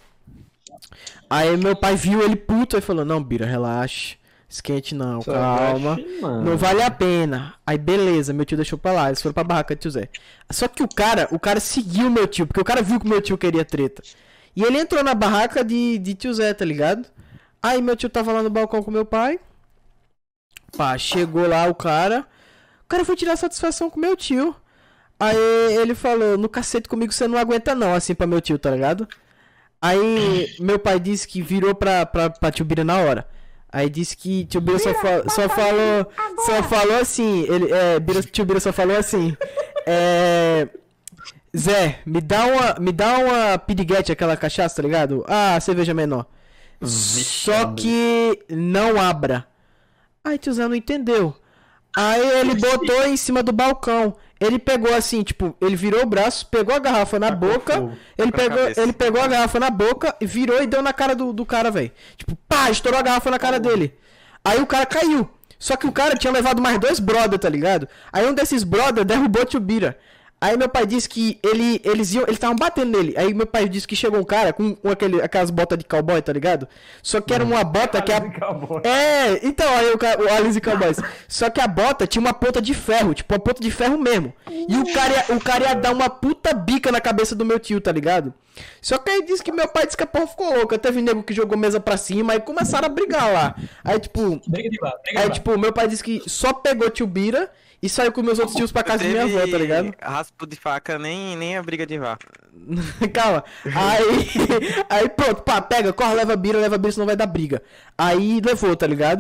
Aí meu pai viu ele puto e falou, não, Bira, relaxa, esquente não, Só calma, vai, mano. não vale a pena. Aí beleza, meu tio deixou pra lá, eles foram pra barraca de tio Zé. Só que o cara, o cara seguiu meu tio, porque o cara viu que meu tio queria treta. E ele entrou na barraca de, de tio Zé, tá ligado? Aí meu tio tava lá no balcão com meu pai. Pá, chegou lá o cara. O cara foi tirar satisfação com meu tio. Aí ele falou, no cacete comigo você não aguenta não, assim pra meu tio, tá ligado? Aí meu pai disse que virou pra, pra, pra tio Bira na hora. Aí disse que tio Bira só, fa só falou. Só falou assim. Ele, é, Bira, tio Bira só falou assim. É. Zé, me dá uma. Me dá uma piriguete, aquela cachaça, tá ligado? Ah, cerveja menor. Só que não abra. Aí tio Zé não entendeu. Aí ele botou em cima do balcão. Ele pegou assim, tipo, ele virou o braço, pegou a garrafa na boca. fogo. Ele Pra pegou, cabeça. ele pegou a garrafa na boca, e virou e deu na cara do, do cara, velho. Tipo, pá, estourou a garrafa na cara dele. Aí o cara caiu. Só que o cara tinha levado mais dois brother, tá ligado? Aí um desses brother derrubou o tio Bira. Aí meu pai disse que ele, eles iam, eles estavam batendo nele. Aí meu pai disse que chegou um cara com, com aquele, aquelas botas de cowboy, tá ligado? Só que era uma bota que a... Acabou. É, então, aí o, ca- o Alice Cowboys. Só que a bota tinha uma ponta de ferro, tipo, uma ponta de ferro mesmo. E o cara, ia, o cara ia dar uma puta bica na cabeça do meu tio, tá ligado? Só que aí disse que meu pai disse que a porra ficou louca. Teve nego que jogou mesa pra cima, aí começaram a brigar lá. Aí, tipo, Briga de bar, briga de aí, bar. tipo, meu pai disse que só pegou tio Bira e saiu com meus outros tios pra casa de minha avó, tá ligado? Raspo de faca, nem, nem a briga de vá. Calma. Aí, aí pronto, pá, pega, corre, leva Bira, leva Bira, senão vai dar briga. Aí levou, tá ligado?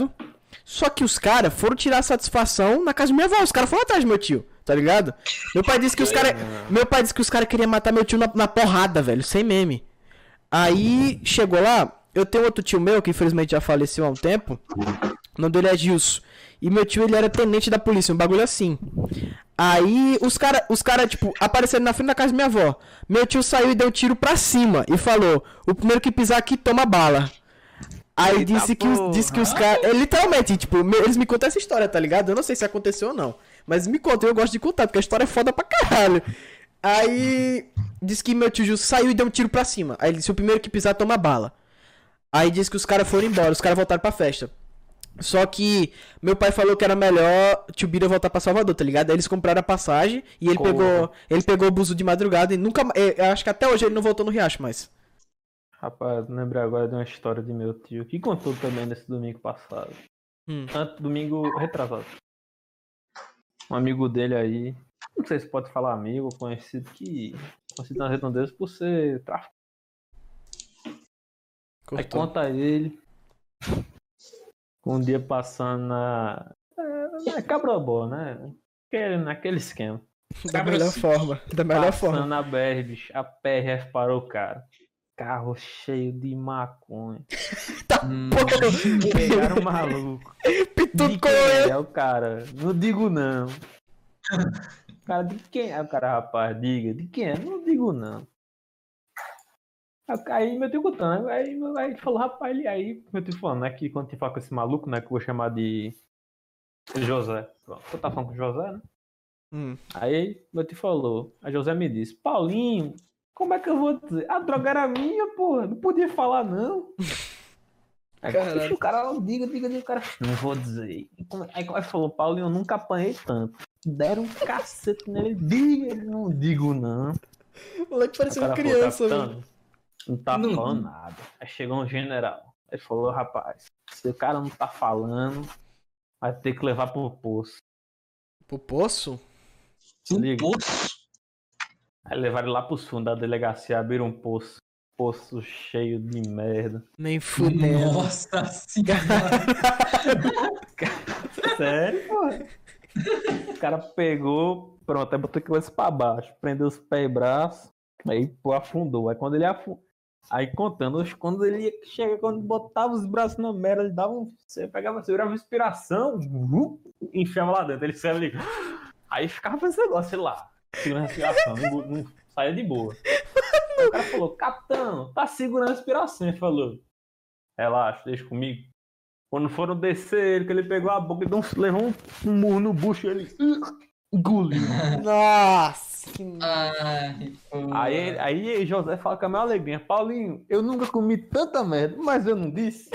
Só que os caras foram tirar satisfação na casa da minha avó. Os caras foram atrás do meu tio, tá ligado? Meu pai disse que os caras. Meu pai disse que os caras queriam matar meu tio na, na porrada, velho, sem meme. Aí chegou lá, eu tenho outro tio meu que infelizmente já faleceu há um tempo. O nome dele é Gilson. E meu tio, ele era tenente da polícia, um bagulho assim. Aí os caras, os cara, tipo, apareceram na frente da casa da minha avó. Meu tio saiu e deu um tiro pra cima e falou: o primeiro que pisar aqui toma bala. Aí Eita disse que, os, disse que os caras. É, literalmente, tipo, me- eles me contam essa história, tá ligado? Eu não sei se aconteceu ou não. Mas me contam, eu gosto de contar, porque a história é foda pra caralho. Aí disse que meu tio Gilson saiu e deu um tiro pra cima. Aí ele disse: o primeiro que pisar toma bala. Aí disse que os caras foram embora, os caras voltaram pra festa. Só que meu pai falou que era melhor tio Bira voltar pra Salvador, tá ligado? Aí eles compraram a passagem e ele Corra. pegou. Ele pegou o buzo de madrugada e nunca. ma- Eu acho que até hoje ele não voltou no Riacho mais. Rapaz, lembrei agora de uma história de meu tio, que contou também nesse domingo passado. Hum. Antes, domingo retrasado. Um amigo dele aí, não sei se pode falar amigo, conhecido que. Conhecido nas redondezas por ser tráfico. Aí Cortou. conta ele. Um dia passando na. É, Cabrobó, né? Aquele- Naquele esquema. Da melhor forma. Da melhor Passando forma. na B R, bicho. A P R F parou o cara. Carro cheio de maconha. Hum, Pegaram o maluco. Tudo De com quem ele. é o cara? Não digo não. O cara, de quem é o cara, rapaz? Diga, de quem é? Não digo não. Aí meu tio contando, aí meu pai falou, rapaz, ele aí, meu tio falando, né, que quando te fala com esse maluco, né, que eu vou chamar de José. Pronto, eu tava falando com o José, né? Hum. Aí meu tio falou, a José me disse, Paulinho, como é que eu vou dizer? A droga era minha, porra, não podia falar não. Aí Caralho. o cara, diga, diga, diga, o cara, não vou dizer. Aí como aí como ele falou, Paulinho, eu nunca apanhei tanto. Deram um cacete nele, diga, ele não digo não. O moleque Aí parecia o uma cara criança, falou, velho. capitão, não tá Não- falando nada. Aí chegou um general. Ele falou, rapaz, se o cara não tá falando, vai ter que levar pro poço. Pro poço? Se Um liga. poço. Aí levaram ele lá pros fundos da delegacia, abriram um poço. Poço cheio de merda. Nem fudendo. Nossa senhora. Sério, porra? O cara pegou, pronto, aí botou a cabeça pra baixo, prendeu os pés e braços, aí pô, afundou. Aí quando ele afundou, aí contando, quando ele ia- chega, quando botava os braços na merda, ele dava um. Você pegava, segurava a inspiração, uh, enfiava lá dentro, ele saia ali. Aí ficava esse negócio, sei lá, segurando a respiração, não, não saia de boa. Aí o cara falou, capitão, tá segurando a respiração. Ele falou, relaxa, deixa comigo. Quando foram descer ele, que ele pegou a boca e deu um- levou um, um murro no bucho, ele uh, engoliu. Nossa. Ai, pô. Aí, aí José fala com a maior alegria, Paulinho, eu nunca comi tanta merda, mas eu não disse.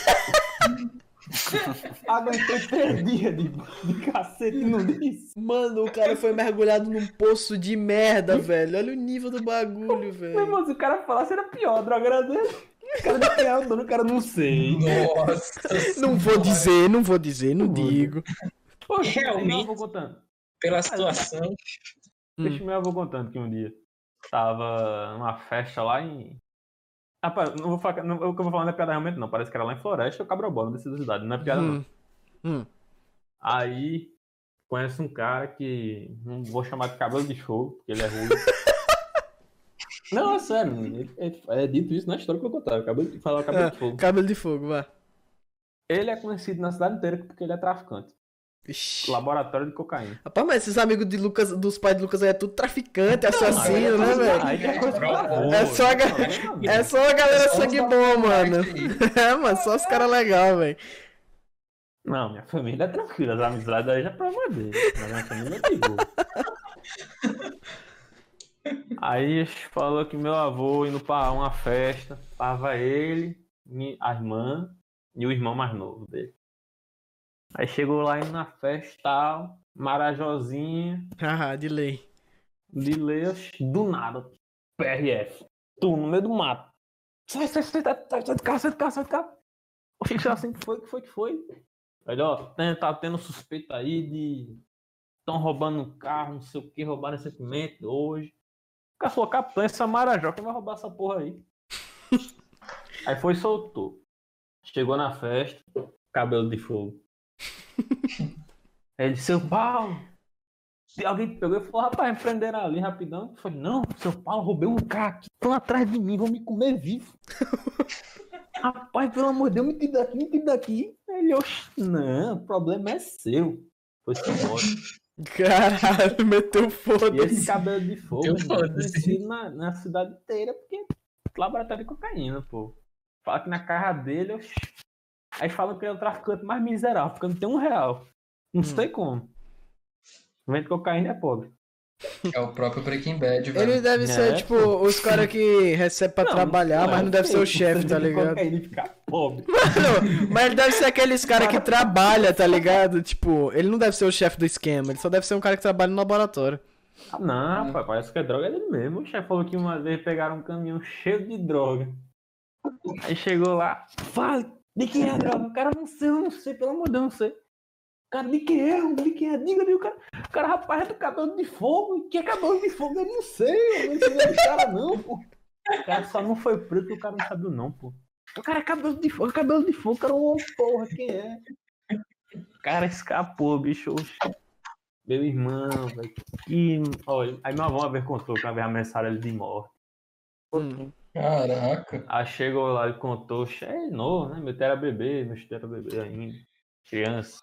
Aguentei três dias de, de cacete e não disse. Mano, o cara foi mergulhado num poço de merda, velho. Olha o nível do bagulho, Meu velho. irmão, se o cara falasse era pior, a droga era dele. O cara de quem é o dono, o cara não sei. Nossa Não vou senhora. dizer, não vou dizer, não Não vou digo. Poxa, Realmente. meu avô contando. Pela situação. Deixa meu avô contando que um dia tava numa festa lá em. Rapaz, não vou falar, não, o que eu vou falar não é piada realmente, não. Parece que era lá em Floresta ou Cabrobó, não decidi da cidade, não é piada não. Hum. Hum. Aí conhece um cara que não vou chamar de cabelo de fogo, porque ele é ruim. Não, é sério, é, é- é dito isso na história que eu contava, cabelo de falar cabelo de fogo. Cabelo de fogo, vá. Ele é conhecido na cidade inteira porque ele é traficante. Ixi. Laboratório de cocaína. Rapaz, mas esses amigos de Lucas, dos pais de Lucas aí é tudo traficante, assassino, né, velho? Aí já é coisa pra avô. É só a ga- Não, É só a galera Só sangue os bom, mano. aí. É, mano, só os caras legais, velho. Não, minha família é tranquila, as amizades aí já é problema dele. Mas minha família é de boa. Aí falou que meu avô indo pra uma festa, tava ele, mi- a irmã e o irmão mais novo dele. Aí chegou lá indo na festa e tal, Marajozinha, Haha, de lei. de Leas, do nada, P R F, tu no meio do mato. Sai, sai, sai, sai, sai, sai de cá, sai de cá, sai de cá. Oxi, assim, que foi, que foi, que foi? Aí, ó, tem- tá tendo suspeita aí de. Estão roubando um carro, não sei o que, roubaram recentemente, hoje. O cara falou, capitão, essa Marajó, quem vai roubar essa porra aí? Aí foi e soltou. Chegou na festa, cabelo de fogo. Aí ele, seu Paulo. E alguém pegou e falou, rapaz, me prenderam ali rapidão. Eu falei, não, seu Paulo, roubei um carro aqui, estão atrás de mim, vão me comer vivo. Rapaz, pelo amor de Deus, me tira daqui, me tira daqui. Aí ele, oxe, não, o problema é seu. Foi-se embora. Caralho, meteu E foda-se. esse cabelo de fogo, Eu mano, foda-se. conhecido na, na cidade inteira, porque laboratório de cocaína, pô. Fala que na casa dele, oxe. Aí falam que ele é o traficante mais miserável, porque não tem um real. Não Hum. sei como. Vende cocaína é pobre. É o próprio Breaking Bad, velho. Ele deve ser, É, tipo, os caras que recebem pra Não, trabalhar, mas não deve ser o chefe, tá ligado? Cocaína e ficar pobre. Mano, mas ele deve ser aqueles caras que trabalham, tá ligado? Tipo, ele não deve ser o chefe do esquema, ele só deve ser um cara que trabalha no laboratório. Ah, não, rapaz, parece que é droga dele mesmo. O chefe falou que uma vez pegaram um caminhão cheio de droga. Aí chegou lá, fala, de quem é a droga? O cara, não sei, eu não sei, pelo amor de Deus, não sei. Cara, de quem é? De quem é? Diga, diga, o cara. O cara, rapaz, é do cabelo de fogo. Que é cabelo de fogo? Eu não sei, eu não sei do cara, não, pô. O cara só não foi preto, o cara não sabe o não, pô. O cara é cabelo de fogo, cabelo de fogo, cara, ô porra, quem é? O cara escapou, bicho. Meu irmão, velho. Que. Olha, aí meu avô uma vez contou que uma vez ameaçaram ele de morte. Hum. Caraca. Aí chegou lá e contou, é novo, né? Meu tio era bebê, meu tio era bebê ainda. Criança.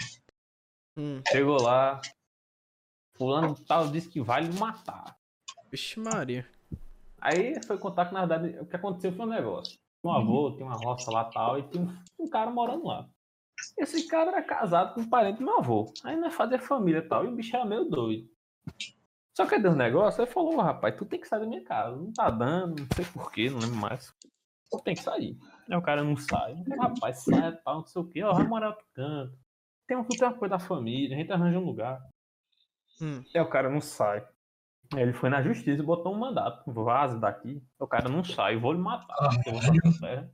Hum. Chegou lá, fulano tal disse que vai lhe matar. Vixe Maria. Aí foi contar que na verdade o que aconteceu foi um negócio. Um avô tinha uma roça lá tal e tinha um, um cara morando lá. Esse cara era casado com um parente do meu avô. Aí nós fazia família e tal, e o bicho era meio doido. Só que deu um negócio, aí falou, rapaz, tu tem que sair da minha casa. Não tá dando, não sei porquê, não lembro mais. Tu tem que sair. Aí o cara não sai. Rapaz, sai tal, não sei o quê, ó, vai morar outro canto. Tem um, tem uma coisa da família, a gente arranja um lugar. Hum. Aí o cara não sai. Aí ele foi na justiça e botou um mandato. Vaza daqui. O cara não sai, eu vou lhe matar. Eu vou matar a terra.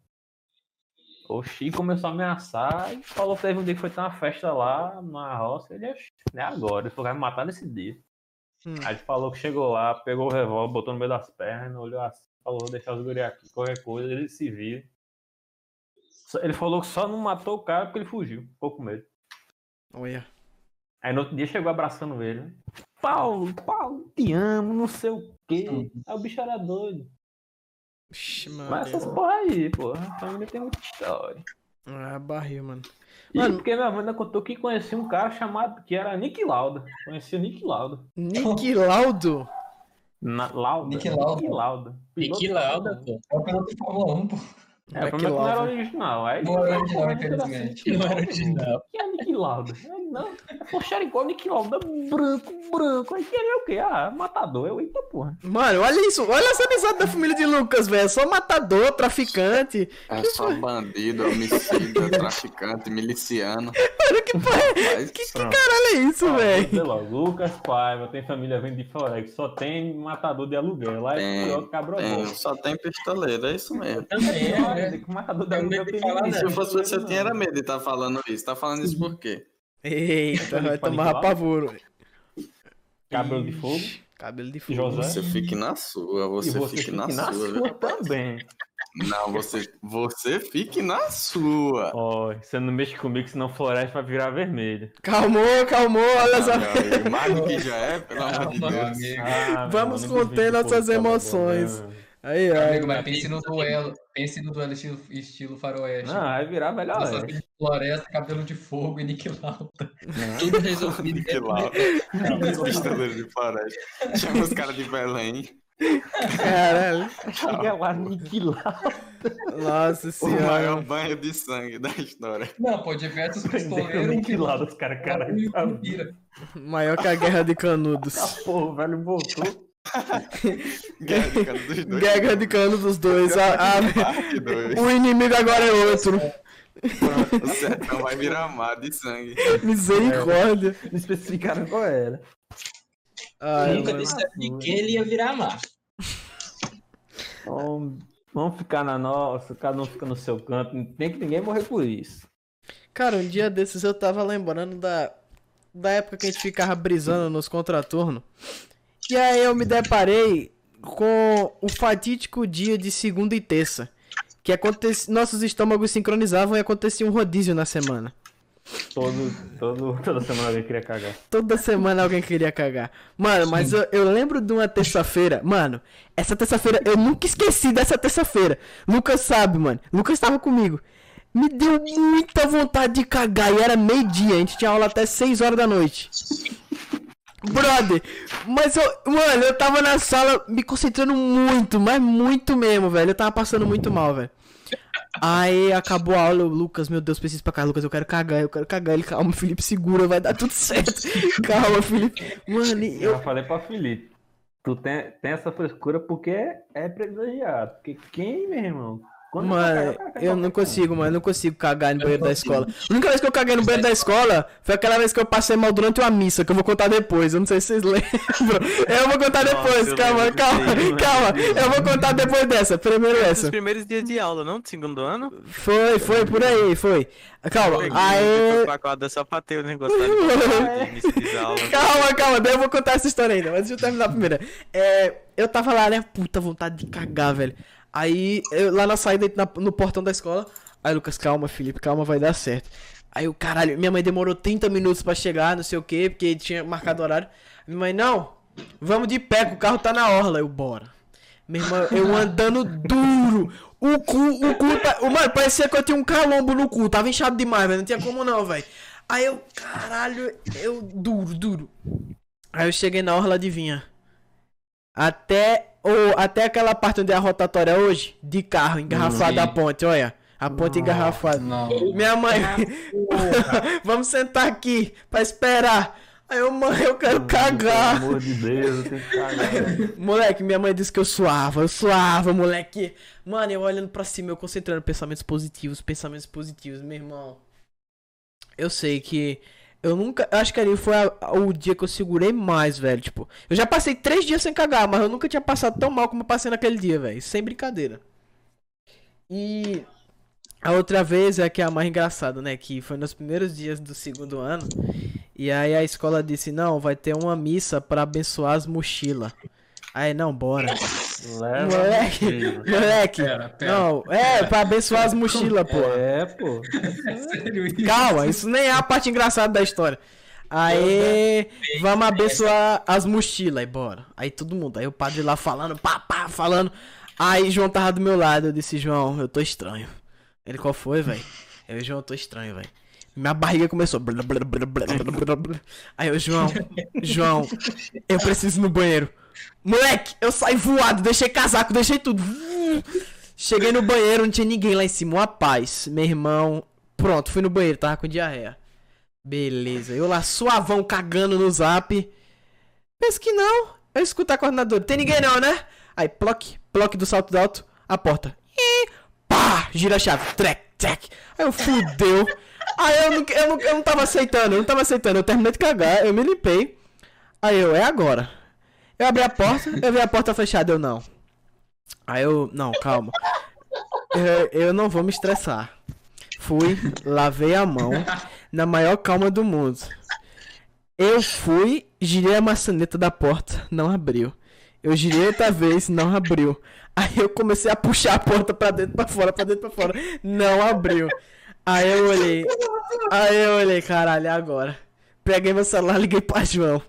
Oxi, começou a ameaçar e falou que teve um dia que foi ter uma festa lá na roça. Ele é agora. Ele falou que vai me matar nesse dia. Hum. Aí ele falou que chegou lá, pegou o revólver, botou no meio das pernas, olhou assim, falou, vou deixar os guri aqui, qualquer coisa, ele se vira. Ele falou que só não matou o cara porque ele fugiu, ficou com medo. Olha. Aí no outro dia chegou abraçando ele, né? Paulo, Paulo, te amo, não sei o quê. Aí o bicho era doido. Vixe Mas Maria. essas porra aí, porra. A família tem muita história. Ah, barril, mano. E Mano- porque minha mãe ainda contou que conhecia um cara chamado, que era Nick Lauda. Conhecia o Nick Lauda. Nick Laudo? Na, Lauda? Nick Lauda. Nick Lauda. Nick Piloto Lauda, da- pô. É o piloto de Fórmula um, pô. É, o Nick problema é que não era Lauda. original. Aí Não era original, ele falou, infelizmente. assim, Não era original. Que é Nick Lauda? Aí, não, poxa, igual Nick Lauda, branco, branco. Aí queria o quê? Ah, matador. Eu, eita porra. Mano, olha isso. Olha essa amizade da família de Lucas, velho. É só matador, traficante. É só bandido, homicida, traficante, miliciano. Mano, que porra é? Mas, Que, que Pronto. caralho é isso, Ó, vou velho? dizer logo, Lucas Paiva tem família vindo de Forex, só tem matador de aluguel. Lá é Tem, pior que cabra tem, bom. só tem pistoleiro, é isso mesmo. Também é, né? Dizer que matador de Tem aluguel medo de tem falar, ninguém. né? Se eu fosse você, Não. tinha era medo de estar falando isso. Tá falando isso por quê? Eita, vai Pode tomar falar? pavoro. Cabelo de fogo. Cabelo de fogo. José. Você fique na sua, você, e você fique, fique na, na sua. sua viu? também. Não, você, você fique na sua. Ó, você não mexe comigo, senão floresta vai virar vermelho. Calmou, calmou, olha só. Ah, meu amigo, mais do que já é, pelo amor de Meu Deus. amigo. Ah, Vamos meu irmão, conter não nossas duvido que emoções. acabou, não. Aí, Meu aí. amigo, mas pense no duelo. Pense no duelo estilo, estilo faroeste. Não, vai virar melhor. Assassino oeste. de floresta, cabelo de fogo e Nick Lauda. Tudo resolvido. Que lá, os pistoleiros de floresta. Chama os caras de Belém. Caralho. Chega lá, Nick lá. Nossa O maior senhora. banho de sangue da história. Não, pô, diversos Prendendo pistoleiros. Nick lá dos caras, cara. Vira. Maior que a guerra de canudos. Porra, o velho voltou. Guerra de cano dos dois. Guerra de cano dos dois. A- a- Parte dois. o inimigo agora é outro. O sertão vai virar mar de sangue. Misericórdia. Não especificaram qual era. Ai, Nunca mano. disseram de que ele ia virar mar. Vamos, vamos ficar na nossa, cada um fica no seu canto. Não tem que ninguém morrer por isso. Cara, um dia desses eu tava lembrando da, da época que a gente ficava brisando nos contraturnos. E aí eu me deparei com o fatídico dia de segunda e terça. Que acontece, nossos estômagos sincronizavam e acontecia um rodízio na semana. Todo, todo, toda semana alguém queria cagar. Toda semana alguém queria cagar. Mano, mas eu, eu lembro de uma terça-feira. Mano, essa terça-feira, eu nunca esqueci dessa terça-feira. Lucas sabe, mano. Lucas estava comigo. Me deu muita vontade de cagar. E era meio-dia. A gente tinha aula até seis horas da noite. Brother, mas eu, mano, eu tava na sala me concentrando muito, mas muito mesmo, velho. Eu tava passando muito mal, velho. Aí acabou a aula, eu, Lucas, meu Deus, preciso ir pra casa, Lucas, eu quero cagar, eu quero cagar. Ele, calma, Felipe, segura, vai dar tudo certo. Calma, Felipe. Mano, e Eu eu. já falei pra Felipe, tu tem, tem essa frescura porque é privilegiado. Porque quem, meu irmão? Quando Mano, cagar, caga eu não qualquer consigo, mano, eu não consigo cagar no banheiro da consigo. escola. A única vez que eu caguei no banheiro da escola foi aquela vez que eu passei mal durante uma missa, que eu vou contar depois. Eu não sei se vocês lembram. Eu vou contar depois, eu calma, lembro calma, disso aí, calma. Eu vou contar depois dessa. Primeiro Nos essa. primeiros dias de aula, não? Do segundo ano? Foi, foi, por aí, foi. Calma, Peguei, aí. fui pra quadra só pra ter o negócio lá de início de aula. Calma, calma, daí eu vou contar essa história ainda, mas deixa eu terminar a primeira. É, eu tava lá, né, puta vontade de cagar, velho. Aí, eu, lá na saída, na- no portão da escola, aí Lucas, calma, Felipe, calma, vai dar certo. Aí o caralho, minha mãe demorou trinta minutos pra chegar, não sei o que, porque tinha marcado horário. Minha mãe, não, vamos de pé, que o carro tá na orla. Eu, bora. Meu irmão, eu andando duro. O cu, o cu, tá, o, mano, parecia que eu tinha um calombo no cu, tava inchado demais, velho, não tinha como não, velho. Aí eu, caralho, eu, duro, duro. Aí eu cheguei na orla, adivinha. Até, ou, até aquela parte onde é a rotatória hoje, de carro, engarrafada Sim. a ponte, olha. A ponte engarrafada. Não. Minha mãe, vamos sentar aqui pra esperar. Aí eu, mãe, eu quero cagar. Pelo amor de Deus, eu tenho que cagar. Moleque, minha mãe disse que eu suava, eu suava, moleque. Mano, eu olhando pra cima, eu concentrando pensamentos positivos, pensamentos positivos, meu irmão. Eu sei que eu nunca, eu acho que ali foi a- o dia que eu segurei mais, velho, tipo, eu já passei três dias sem cagar, mas eu nunca tinha passado tão mal como eu passei naquele dia, velho, sem brincadeira. E a outra vez é que é a mais engraçada, né, que foi nos primeiros dias do segundo ano, e aí a escola disse, não, vai ter uma missa pra abençoar as mochilas. Aí, não, bora. Leva Moleque, a mochila. moleque, Pera, pera. não, é, pra abençoar as mochilas, pô. É, pô. Sério isso? Calma, isso nem é a parte engraçada da história. Aí, vamos abençoar as mochilas, aí bora. Aí todo mundo, aí o padre lá falando, pá, pá, falando. Aí João tava do meu lado, eu disse, João, eu tô estranho. Ele, qual foi, velho? Eu, João, eu tô estranho, velho. Minha barriga começou. blá, blá, blá, blá, blá, blá, blá. Aí eu, João, João, eu preciso ir no banheiro. Moleque, eu saí voado, deixei casaco, deixei tudo. Cheguei no banheiro, não tinha ninguém lá em cima, uma paz. Meu irmão, pronto, fui no banheiro, tava com diarreia. Beleza, eu lá suavão cagando no zap. Penso que não, eu escuto a coordenadora. Tem ninguém não, né? Aí, ploc, ploc do salto alto, a porta. E pá, gira a chave, trec, trec. Aí eu fudeu. Aí eu não, eu, não, eu não tava aceitando, eu não tava aceitando. Eu terminei de cagar, eu me limpei. Aí eu, é agora. Eu abri a porta, eu vi a porta fechada, eu não. Aí eu, não, calma. Eu, eu não vou me estressar. Fui, lavei a mão, na maior calma do mundo. Eu fui, girei a maçaneta da porta, não abriu. Eu girei outra vez, não abriu. Aí eu comecei a puxar a porta pra dentro, pra fora, pra dentro, pra fora. Não abriu. Aí eu olhei. Aí eu olhei, caralho, é agora. Peguei meu celular, liguei pra João.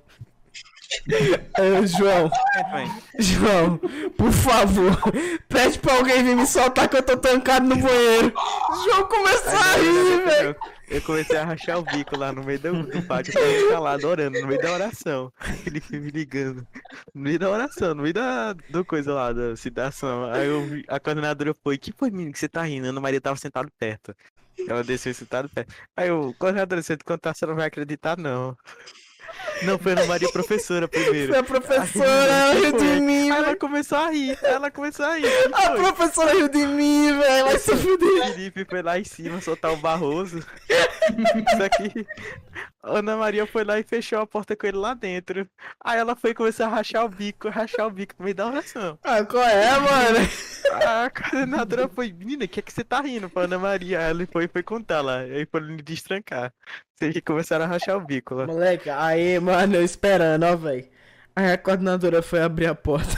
Eu, João, João, por favor, pede pra alguém vir me soltar que eu tô trancado no banheiro. João começou a rir, velho. Eu comecei a rachar o bico lá no meio do, do pátio, eu tava calado, orando, no meio da oração. Ele foi me ligando. No meio da oração, no meio da do coisa lá, da citação. Aí eu vi, a coordenadora foi, que foi, menino, que você tá rindo? A Ana Maria tava sentada perto. Ela desceu sentada perto. Aí eu, coordenadora, se eu te contar, você não vai acreditar, não. Não, foi a Ana Maria professora primeiro. A professora riu de mim, Aí ela velho. começou a rir, ela começou a rir. que A foi? professora riu de mim, velho. Vai se O fuder. Felipe foi lá em cima soltar o Barroso. Só que a Ana Maria foi lá e fechou a porta com ele lá dentro. Aí ela foi começar a rachar o bico, rachar o bico no meio da oração. Ah, qual é, mano? A coordenadora foi, menina, o que é que você tá rindo pra Ana Maria? Aí ela foi, foi contar lá, aí foi me destrancar. Vocês começaram a rachar o bico lá. Moleque, aí, mano, eu esperando, ó, velho. Aí a coordenadora foi abrir a porta.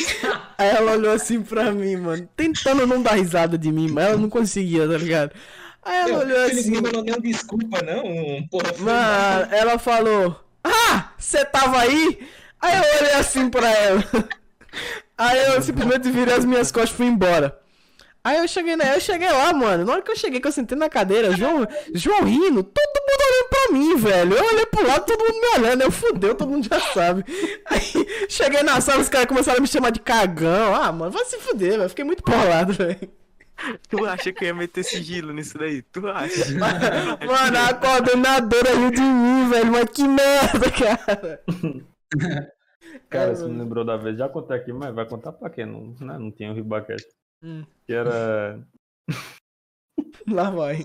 Aí ela olhou assim pra mim, mano, tentando não dar risada de mim, mas ela não conseguia, tá ligado? Aí ela Meu, olhou Felipe assim. não mandou nenhuma desculpa, não. Um porra. Mano, ela falou: Ah, você tava aí? Aí eu olhei assim pra ela. Aí eu simplesmente virei as minhas costas e fui embora. Aí eu cheguei, né? Eu cheguei lá, mano. Na hora que eu cheguei, que eu sentei na cadeira, João, João rindo, todo mundo olhando pra mim, velho. Eu olhei pro lado, todo mundo me olhando. Eu fudeu, todo mundo já sabe. Aí cheguei na sala, os caras começaram a me chamar de cagão. Ah, mano, vai se fuder, velho. Fiquei muito bolado, velho. Tu acha que eu ia meter sigilo nisso daí? Tu acha? Mano, a coordenadora riu de mim, velho. Mas que merda, cara. Cara, É, você me mano. lembrou da vez, já contei aqui, mas vai contar pra quem? Não, né? Não tinha o Ribacast. Hum. Que era Lá vai.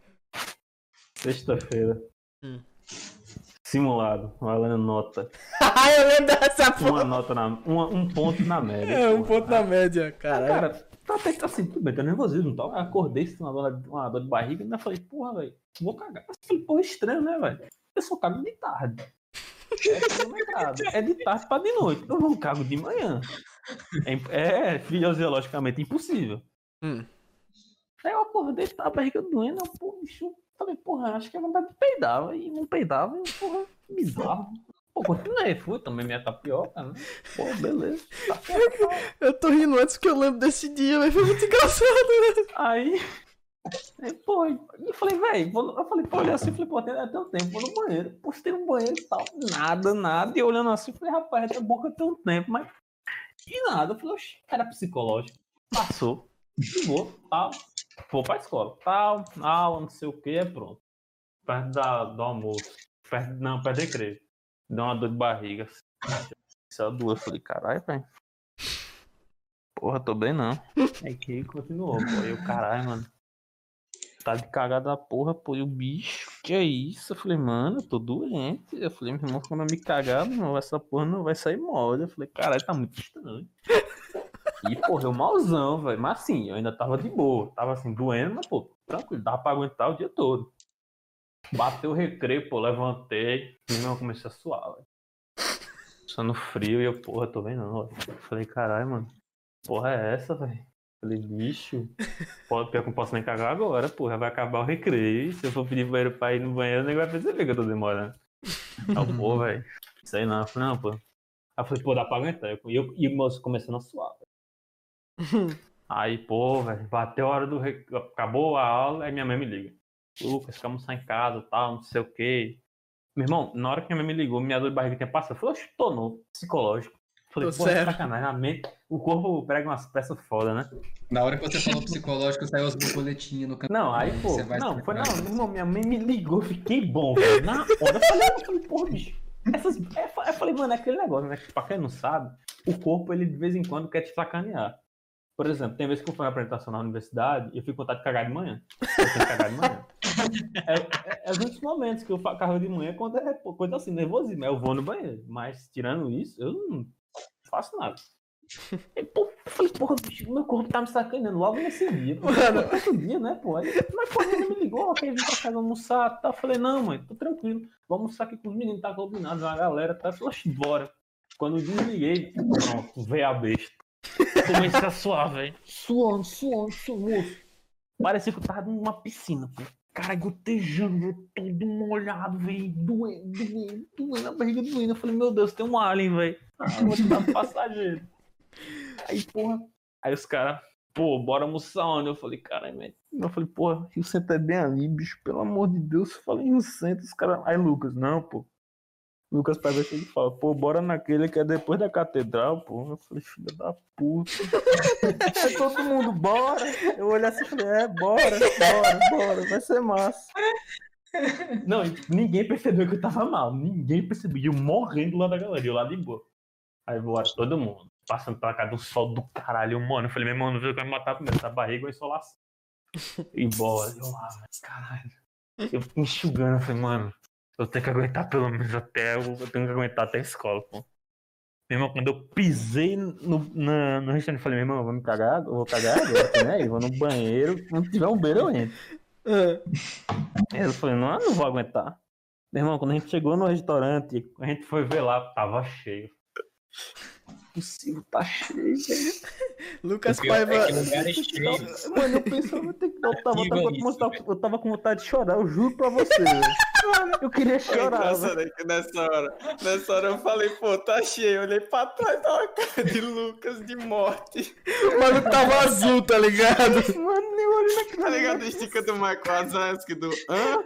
sexta-feira. Hum. Simulado, valendo nota. Ah, eu lembro dessa Uma porra. nota na. Uma, um ponto na média. É, um porra. ponto na média, caralho. Cara, tá até tá assim, tudo bem, tá nervosismo e tal. Aí acordei, senti uma dor, uma dor de barriga, ainda falei, porra, velho, vou cagar. Eu falei, porra, estranho, né, velho? Eu só cago de tarde. É, cronometrado. É de tarde pra de noite. Eu não cago de manhã. É, imp- é fisiologicamente impossível. Hum. Aí eu acordei, tava a barriga doendo, eu, porra, bicho, falei, porra, acho que é vontade de peidar. E não peidava, e, porra, bizarro. Pô, continuei, fui, também minha tapioca, né? Pô, beleza. Tapioca. Eu tô rindo antes que eu lembro desse dia, mas foi muito engraçado, né? Aí, aí, pô, eu falei, velho, eu falei, pô, olhei assim, falei, pô, tem até um tempo, vou no banheiro. Postei no banheiro e tal, nada, nada. E olhando assim, falei, rapaz, a boca tem um tempo, mas. E nada. Eu falei, oxe, era psicológico. Passou, ligou, tal. Vou pra escola, tal, aula, não sei o que, é pronto. Perto da, do almoço, perto, não, perto do recreio. Deu uma dor de barriga. Só duas, eu falei, caralho, velho. Porra, tô bem não. Aí que continuou, pô. E o caralho, mano. Tá de cagada da porra, pô. E o bicho, que é isso? Eu falei, mano, eu tô doente. Eu falei, meu irmão, quando eu me cagar, meu irmão, essa porra não vai sair mole. Eu falei, caralho, tá muito estranho. E, porra, eu malzão, velho. Mas assim, eu ainda tava de boa. Tava assim, doendo, mas, pô, tranquilo. Dava pra aguentar o dia todo. Bateu o recreio, pô, levantei. Meu irmão, comecei a suar, velho. Só no frio e eu, porra, tô bem não, velho. Falei, caralho, mano. Porra é essa, velho? Falei, bicho, pode, pior que eu não posso nem cagar agora, porra, vai acabar o recreio. Se eu for pedir banheiro pra ir no banheiro, nem vai perceber que eu tô demorando. Aí, pô, velho, sei não. Eu falei, não, pô. Aí eu falei, pô, dá pra aguentar. E eu, e o moço começando a suar, velho. Aí, pô, velho, bateu a hora do recreio, acabou a aula, aí minha mãe me liga. Lucas, vamos sair em casa e tal, não sei o quê. Meu irmão, na hora que minha mãe me ligou, minha dor de barriga tinha passado. Eu falei, oxe, tô novo, psicológico. Falei, Tô pô, sério. sacanagem, a mente, o corpo prega umas peças foda, né? Na hora que você falou psicológico, saiu as borboletinhas no canto. Não, aí, pô, Você vai não, foi explicar. não, meu irmão, minha mãe me ligou, fiquei bom, velho. Na hora, eu falei, eu falei, porra, bicho, essas, eu falei, mano, é aquele negócio, né, que pra quem não sabe, o corpo, ele de vez em quando quer te sacanear. Por exemplo, tem vezes que eu fui na apresentação na universidade e eu fico com vontade de cagar de manhã. Eu tenho que cagar de manhã. É, é, é os únicos momentos que eu cago de manhã quando é coisa assim, nervosismo. Eu vou no banheiro. Mas tirando isso, eu não faço nada. E, pô, eu falei, porra, bicho, meu corpo tá me sacaneando logo nesse dia. Pô, Mano. outro dia, né, pô? Aí, mas, pô, ele me ligou, quer vir pra casa almoçar, tá? Eu falei, não, mãe, tô tranquilo. Vamos almoçar aqui com os meninos, tá combinado, uma galera, tá? Eu falei, oxe, bora. Quando eu desliguei, pronto, veio a besta. Comecei a suar, velho. Suando, suando, suando. Parecia que eu tava numa piscina, pô. Cara, gotejando, velho, todo molhado, velho. Doendo, doendo, doendo, a barriga doendo. Eu falei, meu Deus, tem um alien, velho. Ah, vou te dar um passageiro. Aí, porra. Aí os caras, pô, bora almoçar onde? Eu falei, caralho, velho. Eu falei, porra, Rio Centro é bem ali, bicho, pelo amor de Deus. Eu falei, Rio Centro, os caras. Aí, Lucas, não, pô. Lucas Paiva chega e fala, pô, bora naquele que é depois da catedral, pô. Eu falei, filha da puta. Aí todo mundo, bora. Eu olhei assim e falei, é, bora, bora, bora, vai ser massa. Não, ninguém percebeu que eu tava mal. Ninguém percebeu. Eu morrendo lá da galera, eu lá de boa. Aí bora, todo mundo. Passando pela cara do sol do caralho, mano. Eu falei, meu irmão, não viu que vai me matar primeiro, essa barriga ou insolação. E bora. Eu lá, mas caralho. Eu fico enxugando, eu falei, mano. Eu tenho que aguentar pelo menos até. Eu tenho que aguentar até a escola, pô. Meu irmão, quando eu pisei no, na, no restaurante, eu falei, meu irmão, eu vou me cagar, eu vou cagar agora, né? Eu vou no banheiro, quando tiver um banheiro, eu entro. Aí eu falei, não, eu não vou aguentar. Meu irmão, quando a gente chegou no restaurante, a gente foi ver lá, tava cheio. possível, tá cheio, velho. Lucas O pior é Paiva. que lugar é cheio. Mano, eu pensava, eu, tenho que- eu, tava, eu, tava, Diga isso, eu, tava, eu tava com vontade de chorar, eu juro pra você, velho. Eu queria Foi chorar, velho. engraçado aí que nessa hora, nessa hora eu falei, pô, tá cheio. Eu olhei pra trás, tava uma cara de Lucas de morte. O maluco tava azul, tá ligado? Mano, nem olhei naquilo. Tá ligado? O sticker do Michael Wazowski do hã?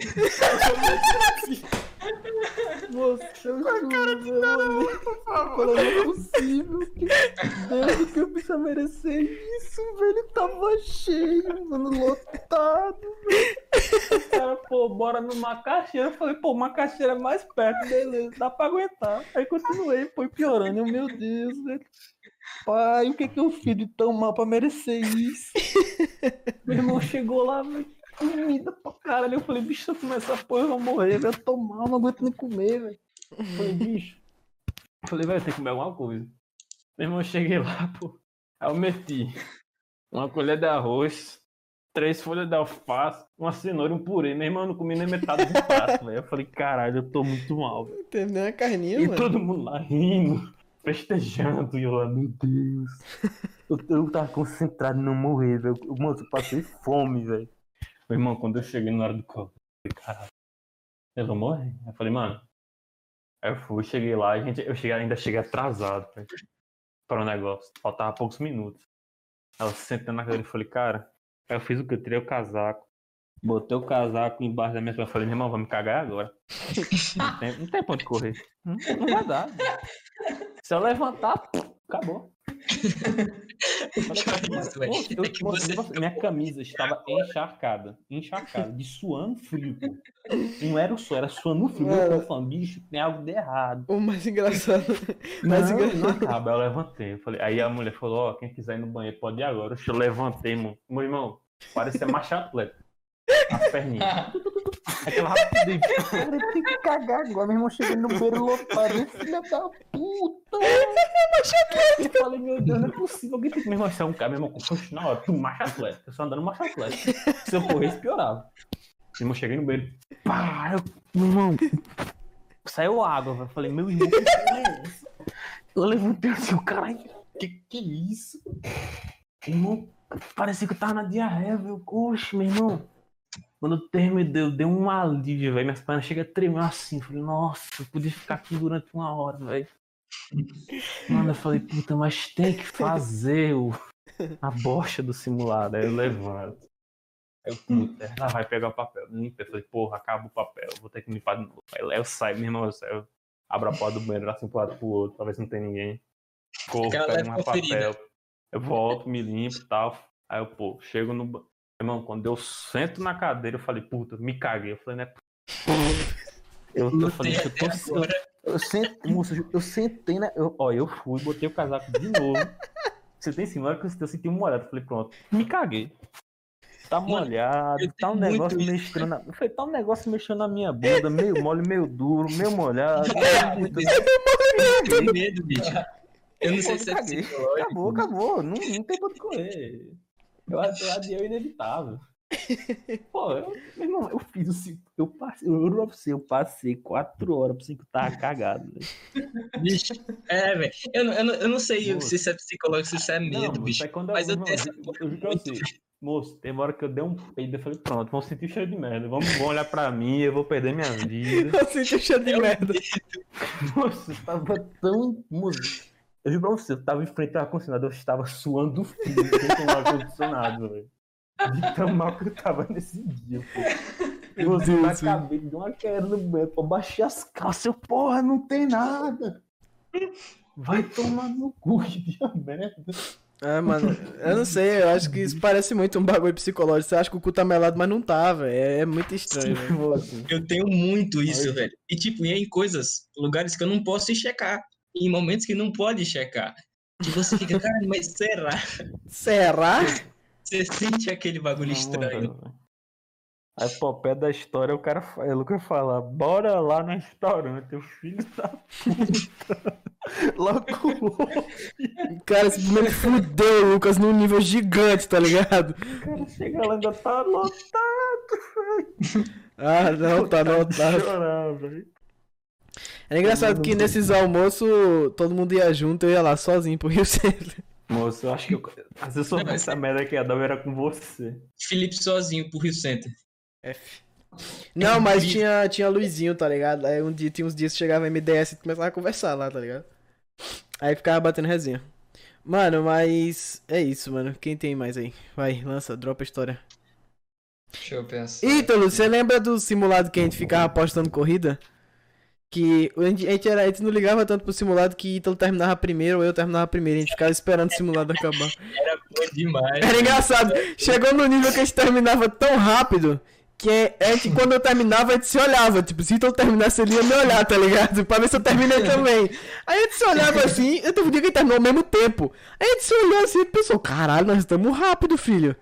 Moça, eu juro, velho. Não é possível. Que Deus, que eu preciso merecer isso, velho. Tava cheio, mano, lotado, velho. O cara, pô, bora no Macaxeira. Eu falei, pô, Macaxeira é mais perto, beleza, dá pra aguentar. Aí continuei, foi piorando. Eu, meu Deus, velho. Pai, o que que eu fiz de tão mal pra merecer isso? Meu irmão chegou lá, velho. Comida pra caralho. Eu falei, bicho, se eu comer essa porra, eu vou morrer, velho. Eu tô mal, não aguento nem comer, velho. Eu falei, bicho. Eu falei, velho, eu tenho que comer alguma coisa. Meu irmão, eu cheguei lá, pô. Aí eu meti uma colher de arroz, três folhas de alface, uma cenoura e um purê. Meu irmão, eu não comi nem metade do prato, velho. Eu falei, caralho, eu tô muito mal, velho. Não teve nem uma carninha, E mano. todo mundo lá rindo, festejando. E eu lá, meu Deus. Eu, eu tava concentrado em não morrer, velho. Eu- Mano, eu passei fome, velho. Meu irmão, quando eu cheguei na hora do copo, eu falei, caralho, eu vou morrer. Eu falei, mano. Aí eu fui, cheguei lá, a gente, eu cheguei, ainda cheguei atrasado, velho, para o negócio. Faltava poucos minutos. Ela sentando na cadeira e falei, cara, aí eu fiz o que? Eu tirei o casaco. Botei o casaco embaixo da minha perna. Eu falei, meu irmão, vamos cagar agora. Não tem, não tem pra onde correr. Não, não vai dar. Se eu levantar, acabou. Eu falei, cara, Isso, velho. moço, eu- É que moço, você você- minha camisa estava encharcada. Encharcada. De suando frio, pô. Não era o suor, era suando frio. Eu Mano. tô falando, bicho, tem algo de errado. O mais engraçado. Não, mais não engraçado. acaba. Eu levantei. Eu falei, aí a mulher falou, ó, quem quiser ir no banheiro pode ir agora. Eu levantei, mano. Meu irmão, parecia macho atleta. As perninhas. Aquela rapidez. Cara, eu tenho que cagar agora. Meu irmão chegando no banheiro lotado. Eu, filha da puta. Eu falei, meu Deus, não é possível. Alguém tem que. Meu irmão, isso é um cara, meu irmão, poxa, na hora, tu macho atleta. Eu só andando macho atleta. Se eu corresse, piorava. Meu irmão, cheguei no banheiro. Pá, eu, meu irmão. Saiu água, velho. Eu falei, meu irmão, que porra é essa? Eu levantei assim, o caralho, que que é isso? Meu irmão, parecia que eu tava na diarreia, velho. Oxe, meu irmão. Quando eu terminei, deu, deu um alívio, velho. Minhas pernas chegam a tremer assim. Falei, nossa, eu podia ficar aqui durante uma hora, velho. Mano, eu falei, puta, mas tem que fazer o, a bocha do simulado. Aí eu levanto. Aí eu, puta, ela vai pegar o papel. Limpei. Eu falei, porra, acaba o papel. Vou ter que limpar de novo. Aí eu saio, meu irmão, eu saio. Abro a porta do banheiro, assim pro lado pro outro, pra ver se não tem ninguém. Corro, Aquela pego leve um conferida. papel. Eu volto, me limpo e tal. Aí eu, pô, chego no. ba- Irmão, quando eu sento na cadeira, eu falei, puta, me caguei. Eu falei, né? Eu, eu falei, eu tô. Eu, eu, sentei, moça, eu sentei, né? Eu, ó, eu fui, botei o casaco de novo. Você tem assim, na hora que eu senti, eu senti uma molhada. Eu falei, pronto, me caguei. Tá molhado, eu tá um tenho negócio muito mexendo na. Eu falei, tá um negócio mexendo na minha bunda, meio mole, meio duro, meio molhado. Muito Eu tenho medo, bicho. Eu não sei Pô, se é caguei. psicológico. Acabou, acabou. Não, não tem pra onde correr. Eu adi- eu adiei o inevitável. Pô, eu, meu irmão, eu fiz o cinco. Eu passei, eu juro pra você, eu passei quatro horas pro cinco tava cagado, velho. Bicho. É, velho. Eu, não- eu, não- eu não sei Moço. se isso é psicológico, se isso é medo, moço, bicho. aí quando Mas eu irmão, tenho essa eu, eu juro pra você, moço, teve uma hora que eu dei um peido, eu falei, pronto, vão sentir o cheiro de merda, vão, vão olhar pra mim, eu vou perder minha vida. Eu senti cheio de merda. Nossa, eu tava tão. Moço, eu juro pra você, eu tava em frente ao ar-condicionado, eu estava suando frio, sem tomar ar-condicionado, velho. De tão mal que eu tava nesse dia, pô. Meu Você Deus, tá velho. acabei de dar uma queda no banheiro, pô, baixei as calças, eu, porra, não tem nada. Vai tomar no cu de merda. É, mano, eu não sei, eu acho que isso parece muito um bagulho psicológico. Você acha que o cu tá melado, mas não tá, velho. É, é muito estranho, velho. Moço, Eu tenho muito isso, Aí. velho. E tipo, e é em coisas, lugares que eu não posso ir checar. E em momentos que não pode checar. Que você fica, cara, mas será? Será? Você sente aquele bagulho não, estranho. mano. Aí, pô, ao pé da história, o cara fa- o Lucas fala, bora lá no restaurante, o filho da puta. Logo o Cara, simplesmente fudeu o Lucas num nível gigante, tá ligado? cara chega lá, ainda tá lotado, velho. Ah, não, tá Vontade de notado. chorar, velho. Era engraçado que nesses almoços todo mundo ia junto, eu ia lá sozinho pro Rio Centro. Moço, eu acho que eu... às vezes eu Não, mas- essa merda que ia dar era com você. Felipe sozinho pro Rio Center. F. Não, mas tinha, tinha Luizinho, tá ligado? Aí um dia, tinha uns dias que chegava M D S e começava a conversar lá, tá ligado? Aí ficava batendo resenha. Mano, mas é isso, mano. Quem tem mais aí? Vai, lança, dropa a história. Deixa eu pensar. Ítalo, você lembra do simulado que a gente ficava apostando corrida? Que a gente, a gente, era, a gente não ligava tanto pro simulado que Ítalo terminava primeiro ou eu terminava primeiro. A gente ficava esperando o simulado acabar. Era bom demais. Era engraçado. Chegou no nível que a gente terminava tão rápido que a gente, quando eu terminava, a gente se olhava. Tipo, se Ítalo terminasse, ele ia me olhar, tá ligado? Pra ver se eu terminei também. Aí a gente se olhava assim, eu teve um dia que a gente terminou ao mesmo tempo. Aí a gente se olhou assim e pensou, caralho, nós estamos rápido, filho.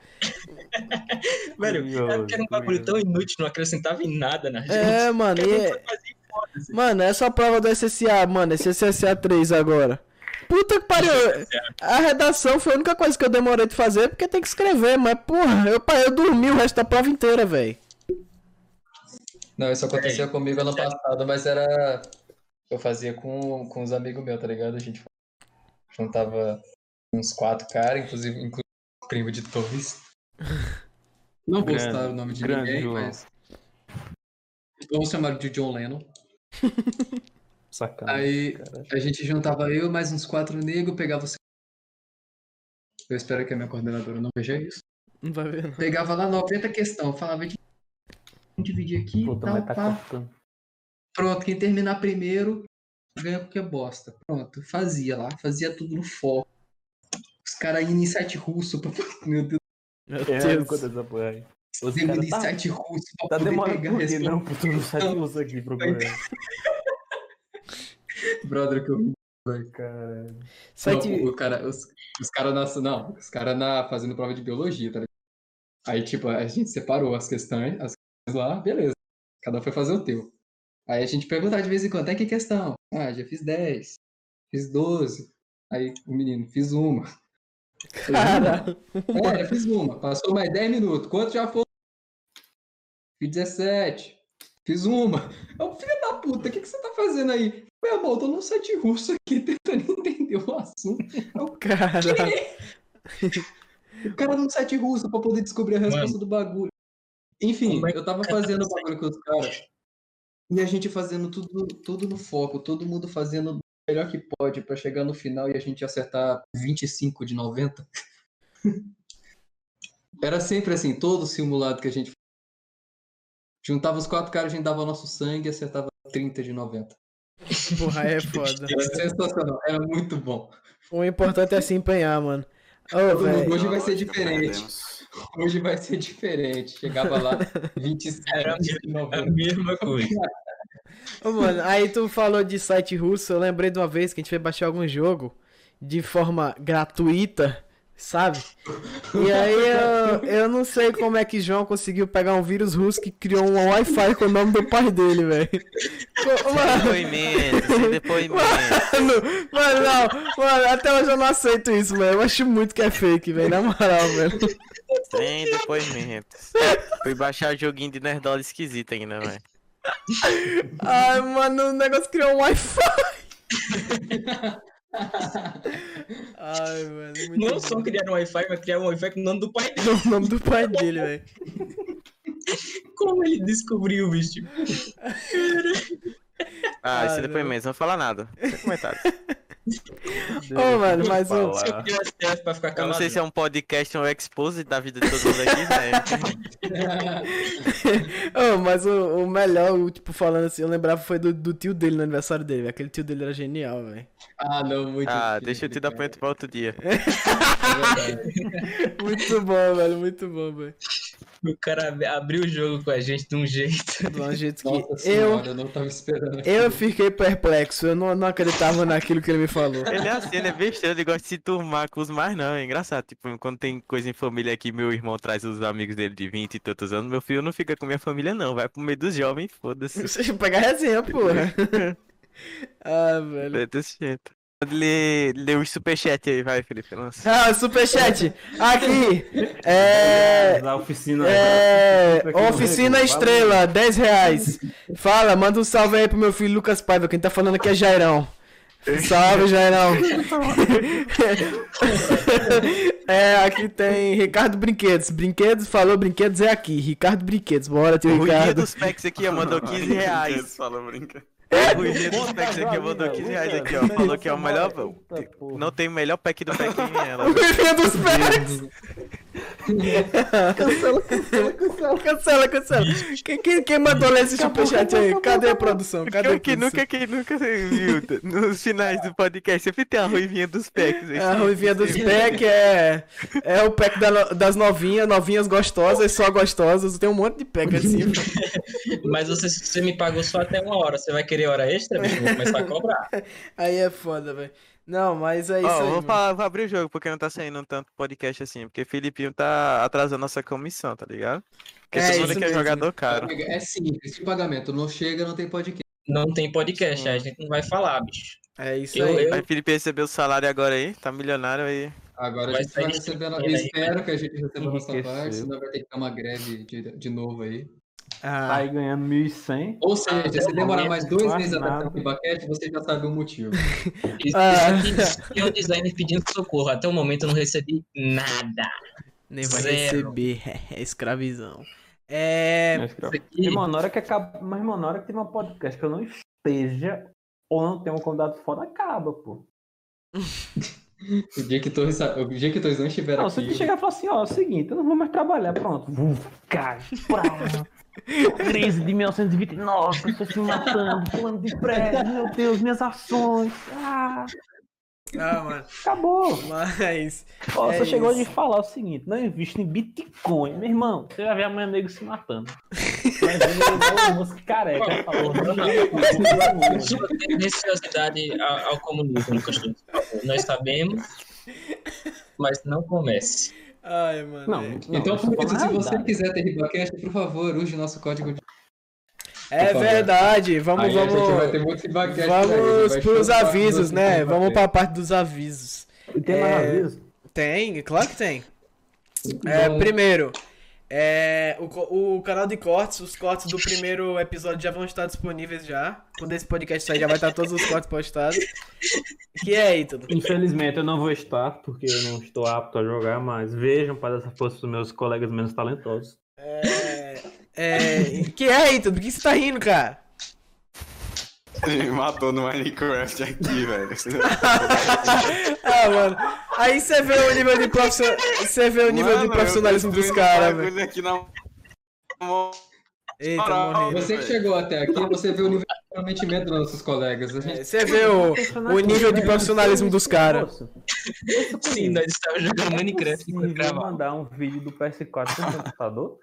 Velho, Curioso, era porque era um bagulho curioso. tão inútil, não acrescentava em nada na gente. É, mano, Cada um e- foi fazer e foda-se. Mano, essa prova do S S A, mano, esse S S A três agora. Puta que pariu. A redação foi a única coisa que eu demorei de fazer porque tem que escrever, mas porra, eu, pa- eu dormi o resto da prova inteira, velho. Não, isso acontecia comigo ano passado, mas era. Eu fazia com, com os amigos meus, tá ligado? A gente juntava uns quatro caras, inclusive, inclusive o primo de Torres. Não vou Grande, citar o nome de grande ninguém, João. mas. Vamos chamar de John Lennon. Sacanagem, Aí cara. a gente juntava eu, mais uns quatro negros, pegava. o- Eu espero que a minha coordenadora não veja isso. Não vai ver, não. Pegava lá noventa questões, falava de dividir aqui, Puta, tal, mas tá pá. cortando. Pronto, quem terminar primeiro ganha porque é bosta. Pronto, fazia lá, fazia tudo no foco. Os caras indo em site russo pra. Meu Deus, Meu É, eu Deus. conto essa porra aí. Os indo caras em tá, site russo pra tá poder demorando pegar a por quê? resposta. Não, pô, tu não sabe uso aqui procurando. Brother, que eu. Cara, Site... Não, o cara, os, os caras na. Não, os caras na, fazendo prova de biologia, tá ligado? Aí, tipo, a gente separou as questões, as questões lá, beleza. Cada um foi fazer o teu. Aí a gente perguntava de vez em quando, tem que questão? Ah, já fiz dez, fiz doze. Aí o menino, fiz uma. Caralho. É, já fiz uma. Passou mais dez minutos. Quanto já foi? Fiz dezessete. Fiz uma. Eu, filho da puta, o que, que você tá fazendo aí? Meu irmão, eu tô num site russo aqui tentando entender o assunto. Eu, Caralho. o cara num site russo pra poder descobrir a resposta Mano. do bagulho. Enfim, Como é que eu tava o cara fazendo o consegue? bagulho com os caras. E a gente fazendo tudo, tudo no foco, todo mundo fazendo o melhor que pode pra chegar no final e a gente acertar vinte e cinco de noventa. Era sempre assim, todo simulado que a gente juntava os quatro caras, a gente dava nosso sangue e acertava trinta de noventa. Porra, aí é foda. Era sensacional, era muito bom. O importante é se empenhar, mano. Ô, Todo mundo, velho. hoje vai ser Lógico, diferente. aprendemos. Hoje vai ser diferente. Chegava lá, vinte e Era sete de a noventa. mesma coisa. Ô, mano, aí tu falou de site russo, eu lembrei de uma vez que a gente foi baixar algum jogo de forma gratuita, sabe? E aí eu, eu não sei como é que João conseguiu pegar um vírus russo que criou um Wi-Fi com o nome do pai dele, velho. Co- Mano, Depoimento, sem depoimento. mano, mano, não, mano, até hoje eu não aceito isso, velho. Eu acho muito que é fake, velho, na moral, velho. Sem depoimentos. Fui baixar o joguinho de nerdola esquisito ainda, velho. Ai, mano, o negócio criou um Wi-Fi. Ai, mano, muito Não bom. só criar um Wi-Fi, mas criar um Wi-Fi com o nome do pai dele. O nome do pai dele, velho. Como ele descobriu, bicho? Ah, Ah, esse não. depoimento, não vou falar nada. Sem comentário. Ô, mano, mas o. Se eu tivesse teste pra ficar Eu não calado. sei se é um podcast ou um expose da vida de todo mundo aqui, velho. Ô, mas o, o melhor, o, tipo, falando assim, eu lembrava foi do, do tio dele no aniversário dele. Aquele tio dele era genial, velho. Ah, não, muito Ah, chique, deixa eu te dar cara. ponto pra outro dia. É verdade. Muito bom, velho, muito bom, velho. O cara ab- abriu o jogo com a gente de um jeito. De um jeito que Nossa eu, senhora, eu não tava esperando. eu fiquei perplexo, eu não, não acreditava naquilo que ele me falou. Ele é assim, ele é besteira, ele gosta de se turmar com os mais não, é engraçado. Tipo, quando tem coisa em família aqui, meu irmão traz os amigos dele de vinte e tantos anos, meu filho não fica com minha família não, vai pro meio dos jovens, foda-se. Deixa eu pegar resenha, porra. Ah, velho. É desse jeito. ler, ler os superchat aí, vai, Felipe. Lança. Ah, superchat. Aqui. É. A oficina. É. Oficina Estrela, dez reais. Fala, manda um salve aí pro meu filho Lucas Paiva. Quem tá falando aqui é Jairão. Salve, Jairão. É, aqui tem Ricardo Brinquedos. Brinquedos, falou brinquedos, é aqui. Ricardo Brinquedos, bora, tio O Ruidinho Ricardo. dos Packs aqui, ó, mandou quinze reais. Fala, brinca. O Ruidinho dos Packs aqui, mandou quinze reais aqui, ó. Falou que é o melhor. Não tem o melhor pack do pack que ela. Ruidinho dos Packs. Cancela, cancela, cancela. Cancela, cancela. Quem, quem, quem mandou ler esse superchat aí? Cadê a produção? Cadê a Quem que produção? nunca, quem nunca viu nos finais do podcast sempre tem a Ruivinha dos Packs aqui. A ruivinha dos pack é, é o pack da no- das novinhas, novinhas gostosas, só gostosas. Tem um monte de pack assim. Mas você, você me pagou só até uma hora. Você vai querer hora extra, bicho? Vou começar a cobrar. Aí é foda, velho. Não, mas é isso Ó, aí. vou, mano. falar, vou abrir o jogo porque não tá saindo tanto podcast assim. Porque Felipinho tá atrasando nossa comissão, tá ligado? Porque É, todo mundo isso quer mesmo. jogador caro. É simples, o pagamento não chega, não tem podcast. Não tem podcast, a gente não vai falar, bicho. É isso Eu- aí. eu- Aí Felipe recebeu o salário agora aí, tá milionário aí. Agora Vai a gente vai sair receber, esse eu dinheiro aí, espero que a gente receba a nossa Enriqueceu. parte, senão vai ter que ter uma greve de, de novo aí. Ah, Tá aí ganhando mil e cem. Ou seja, Até se o demorar momento, mais dois quase meses até nada. ter um Ribaquete, você já sabe o motivo. Isso, Ah. isso aqui é o designer pedindo socorro. Até o momento eu não recebi nada. nem vai Zero. receber. É escravizão. É. Mas, cara, Isso aqui- irmão, na hora que acaba, mas, irmão, na hora que tem um podcast que eu não esteja ou não tenho um convidado foda, acaba, pô. O dia que Torres, sa- o dia que Torres não estiver Não, se aqui, tu chegar e falar assim, ó, é o seguinte, eu não vou mais trabalhar, pronto. Vum, Cara, prá. Crise de mil novecentos e vinte e nove, pessoas se matando, plano de prédio, meu Deus, minhas ações. Ah, Ah, mano. acabou. Mas. Ó, É você chegou isso. de falar o seguinte, não invista em Bitcoin, meu irmão. Você vai ver amanhã nego se matando. Mas ele é o moço careca, falou. Não, não, não, Sua tendenciosidade ao, ao comunismo, Castor. Nós sabemos, mas não comece. Ai, mano. não, é. não, então, eu tô por isso, falando se a você realidade. quiser ter Ribaquete, por favor, use o nosso código de... É por favor. verdade. Vamos, Aí a gente vai vamos. ter muito Ribaquete por aí, Vamos vai pros chutar avisos, você né? com Vamos Ribaquete. pra parte dos avisos. E tem mais É, aviso? Tem, claro que tem. É, Então, primeiro, é, o, co- o canal de cortes, os cortes do primeiro episódio já vão estar disponíveis já. Quando esse podcast sair, já vai estar todos os cortes postados. Que é aí, tudo. Infelizmente eu não vou estar, porque eu não estou apto a jogar, mas vejam para essa força dos meus colegas menos talentosos. É, é, que é aí, tudo? Por que você tá rindo, cara? Ele me matou no Minecraft aqui, velho. Ah, mano. Aí você vê o nível de profissional... Você vê o nível de Mano, profissionalismo eu dos destruindo caras, o velho. bagulho aqui na mão. Eita, Moral, morri. Você que chegou até aqui, você vê o nível de comprometimento dos nossos colegas. A gente... Você vê o, o nível de profissionalismo dos caras. Sim, nós estávamos jogando Minecraft Eu enquanto vou gravava. mandar um vídeo do P S quatro no computador.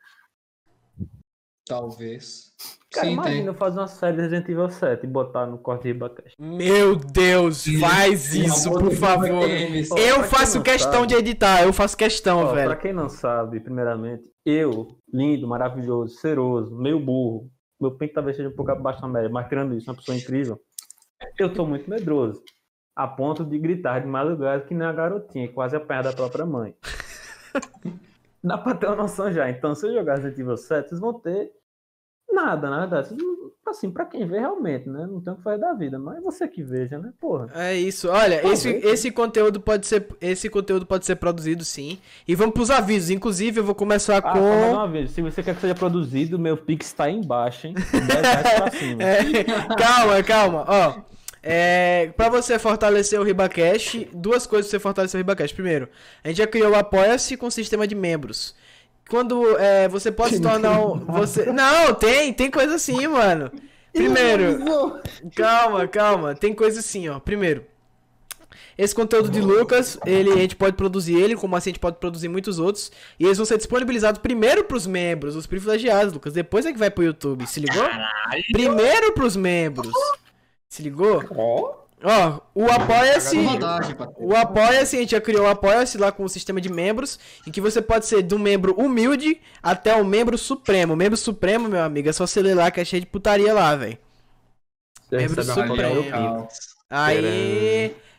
Talvez. Cara, Sim, imagina tem. eu fazer uma série de Resident Evil sete e botar no corte de Ribacast. Meu Deus, faz isso, por favor. Games. Ó, Eu pra quem faço não questão sabe- de editar, eu faço questão, Ó, velho. pra quem não sabe, primeiramente, eu, lindo, maravilhoso, cheiroso, meio burro, meu pinto talvez seja um pouco abaixo da média, mas tirando isso, uma pessoa incrível, eu sou muito medroso, a ponto de gritar de madrugada que nem a garotinha, quase apanhar da própria mãe. Dá pra ter uma noção já. Então, se eu jogar Resident Evil sete, vocês vão ter nada, na verdade. Vocês não- Assim, pra quem vê realmente, né? Não tem o que fazer da vida, mas você que veja, né? Porra. É isso. Olha, Talvez, esse, né? esse conteúdo pode ser esse conteúdo pode ser produzido, sim. E vamos pros avisos. Inclusive, eu vou começar Ah, só mais com uma vez, se você quer que seja produzido, meu Pix tá aí embaixo, hein? dez reais pra cima. É, calma, calma. Ó, é, pra você fortalecer o Ribacast, duas coisas pra você fortalecer o Ribacast. Primeiro, a gente já criou o Apoia-se com sistema de membros. Quando é, você pode se tornar um, você Não, tem, tem coisa assim, mano. Primeiro, calma, calma, tem coisa assim, ó. Primeiro, esse conteúdo de Lucas, ele, a gente pode produzir ele, como assim a gente pode produzir muitos outros. E eles vão ser disponibilizados primeiro pros membros, os privilegiados, Lucas. Depois é que vai pro YouTube, se ligou? Primeiro pros membros. Se ligou? Ó, o Apoia-se. Rodagem, patrão. O Apoia-se, a gente já criou o Apoia-se lá com o sistema de membros, em que você pode ser do membro humilde até o membro supremo. O membro supremo, meu amigo, é só você ler lá que é cheio de putaria lá, velho. Você Membro recebe uma supremo. foto do Pix. Aí,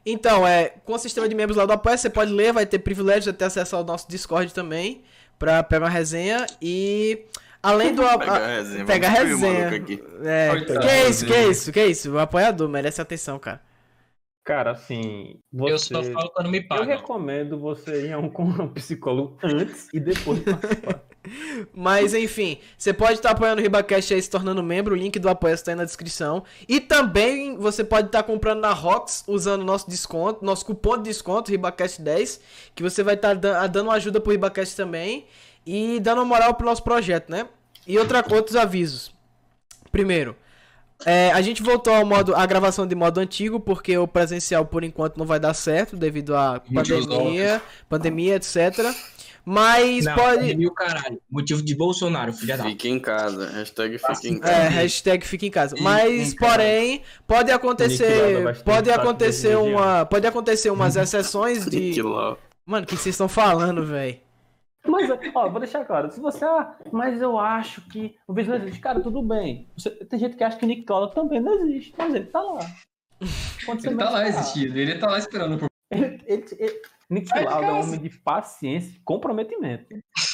Então, é, com o sistema de membros lá do Apoia, você pode ler, vai ter privilégio de ter acesso ao nosso Discord também, pra pegar uma resenha e... Além do... Pega a resenha. Pega a vamos excluir o resenha. maluco aqui. É, Coitado, que é isso, gente. que é isso, que é isso. O apoiador merece atenção, cara. Cara, assim, você... Eu só falo quando me Eu pagam. recomendo você ir a um, com um psicólogo antes e depois de participar. Mas, enfim, você pode estar apoiando o RibaCast aí, se tornando membro. O link do apoio está aí na descrição. E também você pode estar comprando na Rox, usando nosso desconto, nosso cupom de desconto, RibaCast dez, que você vai estar dan- dando ajuda pro RibaCast também e dando uma moral pro nosso projeto, né? E outra, outros avisos. Primeiro, é, a gente voltou ao modo, à gravação de modo antigo, porque o presencial, por enquanto, não vai dar certo, devido à Motivos pandemia, pandemia, etcétera. Mas Não, pode... pandemia o caralho. Motivo de Bolsonaro, filha da... Fique em casa. Hashtag fique em É, casa. hashtag fica em casa. Fica Mas, em casa. porém, pode Aniquilada acontecer. bastante Pode parte acontecer da região. uma. Pode acontecer umas exceções Que de. lá. Mano, o que vocês estão falando, velho? Mas, ó, vou deixar claro. Se você, ah, mas eu acho que o vírus não existe. Cara, tudo bem. Você- tem gente que acha que Nick Cloud também não existe. Mas ele tá lá. Quando você Ele tá menos lá esperar. existindo, ele tá lá esperando por. Ele, ele, ele, Nick Sai de Cloud é um casa. homem de paciência e comprometimento.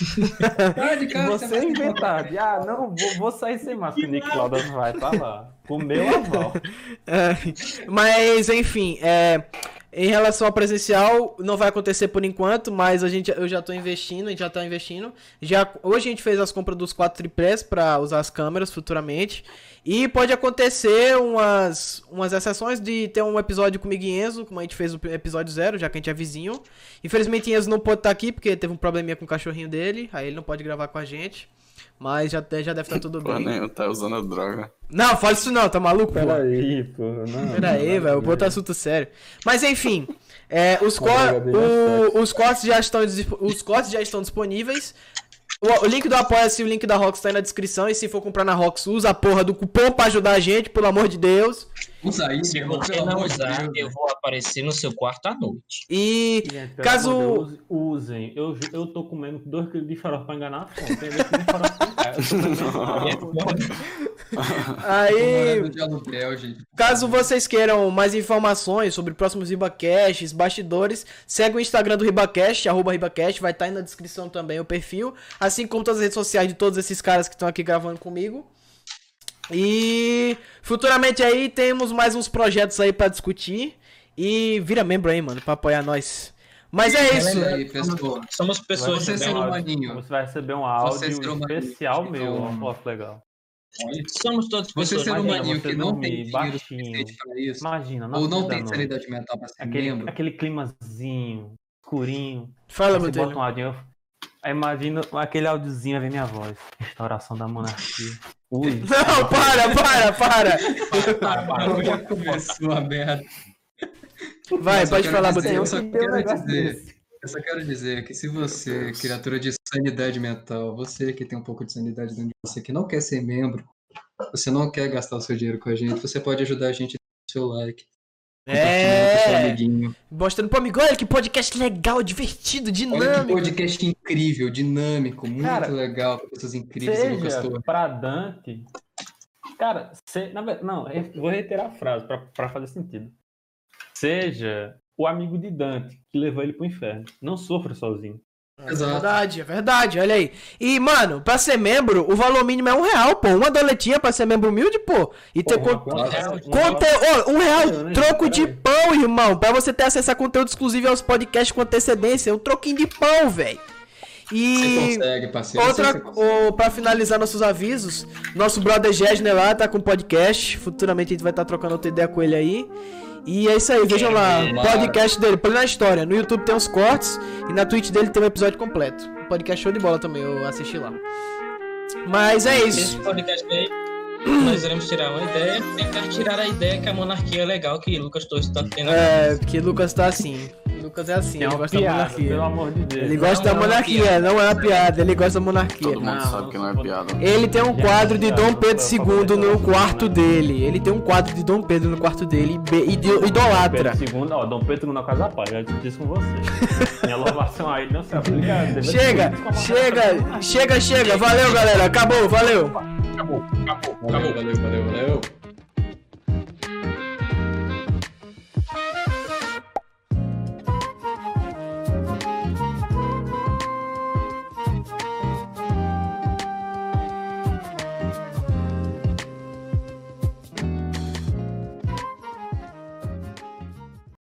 Sai de Se casa, você inventar de, ah, não, vou, vou sair sem máscara, o Nick Cloud vai tá lá. Com o meu aval. É, mas, enfim, é, em relação ao presencial, não vai acontecer por enquanto, mas a gente, eu já tô investindo, a gente já tá investindo. Já, hoje a gente fez as compras dos quatro triprés pra usar as câmeras futuramente. E pode acontecer umas, umas exceções de ter um episódio comigo e Enzo, como a gente fez o episódio zero, já que a gente é vizinho. Infelizmente Enzo não pôde estar aqui, porque teve um probleminha com o cachorrinho dele, aí ele não pode gravar com a gente. Mas já, já deve estar tudo Pô, bem. nem tá usando droga. Não, fala isso não, tá maluco, pô? Peraí, pô. Não, Pera aí, velho, o outro assunto sério. Mas enfim, é, os, co Uma briga dele é o- os, cortes já estão, disp- os cortes já estão disponíveis. O, o link do Apoia-se e o link da Rox tá aí na descrição. E se for comprar na Rox, usa a porra do cupom pra ajudar a gente, pelo amor de Deus. Usa aí, Se meu irmão, você pelo não amor de usar, Deus. eu vou aparecer no seu quarto à noite. E Gente, pelo caso- amor de Deus, usem. Eu, eu tô comendo dois quilos de farofa pra enganar a fome. Tem vez que de farofa em casa. Eu tô comendo aí, Morando de aluguel, gente. caso vocês queiram mais informações sobre próximos RibaCasts, bastidores, segue o Instagram do RibaCast, arroba RibaCast, vai estar aí na descrição também o perfil, assim como todas as redes sociais de todos esses caras que estão aqui gravando comigo. E futuramente aí temos mais uns projetos aí pra discutir. E vira membro aí, mano, pra apoiar nós. Mas é isso. Olha aí, pessoal. Somos pessoas Você de ser bem. humaninho. Você vai receber um Você áudio ser humaninho. especial meu. Então, Ó, que legal. Somos todos Você pessoas ser imagina humaninho você que não dormir tem dinheiro baixinho. suficiente pra isso, Imagina, ou não vida tem noite. sanidade mental pra ser Aquele, membro, aquele climazinho, escurinho. Fala, Aí você Botelho. bota um áudio. Aí imagina aquele áudiozinho, vem minha voz. Restauração da monarquia. Ui. Não, para, para, para. Para, para. já começou a merda. Vai, Mas eu pode quero falar, dizer, Botelho. Eu só Tem um quero negócio dizer, desse. eu só quero dizer que se você, criatura de sanidade mental, você que tem um pouco de sanidade dentro de você, que não quer ser membro, você não quer gastar o seu dinheiro com a gente, você pode ajudar a gente com o seu like, compartilhando com o seu É, amiguinho. mostrando pro amigo, olha que podcast legal, divertido, Olha que dinâmico. podcast incrível, dinâmico, muito Cara, legal, com pessoas incríveis e Lucas Seja Torres. pra Dante. Cara, se, na verdade, não, eu vou reiterar a frase pra, pra fazer sentido. Seja o amigo de Dante que levou ele pro inferno. Não sofra sozinho. É Exato. verdade, é verdade, olha aí. E, mano, pra ser membro, o valor mínimo é um real, pô. Uma doletinha pra ser membro humilde, pô. E ter Porra, con- uma conta- Conte- uma conte... conta- Ô, um real, Peraí, troco de peraí. pão, irmão. Pra você ter acesso a conteúdo exclusivo aos podcasts com antecedência. Um troquinho de pão, velho. Você E... consegue, parceiro. Outra, Você consegue. o, pra finalizar nossos avisos, nosso brother Gesner lá tá com podcast. Futuramente a gente vai estar trocando outra ideia com ele aí. E é isso aí, vejam lá, o podcast dele, Plena História. No YouTube tem uns cortes e na Twitch dele tem um episódio completo. Um podcast show de bola também, eu assisti lá. Mas é Esse isso. podcast aí, nós iremos tirar uma ideia. Tentar tirar a ideia que a monarquia é legal, que Lucas Torres está tendo. É, que Lucas tá assim. Lucas é assim, É ele uma gosta da piada, monarquia. pelo amor de Deus. Ele gosta Não, da não é uma monarquia, piada. não é uma piada, ele gosta da monarquia. Todo mundo Não, sabe que não é não- piada. Ele tem um Já quadro de já, Dom já, Pedro já, segundo já, no já, quarto já. dele. Ele tem um quadro de Dom Pedro no quarto dele e be- ido- idolatra. Dom Pedro segundo, ó, Dom Pedro segundo na casa pai, já disse com você. Minha louvação aí não se aplica. deve ser Chega, isso como a chega, monarquia. chega, chega. Valeu, galera. Acabou, valeu. Acabou, acabou, Valeu, acabou. valeu, valeu, valeu.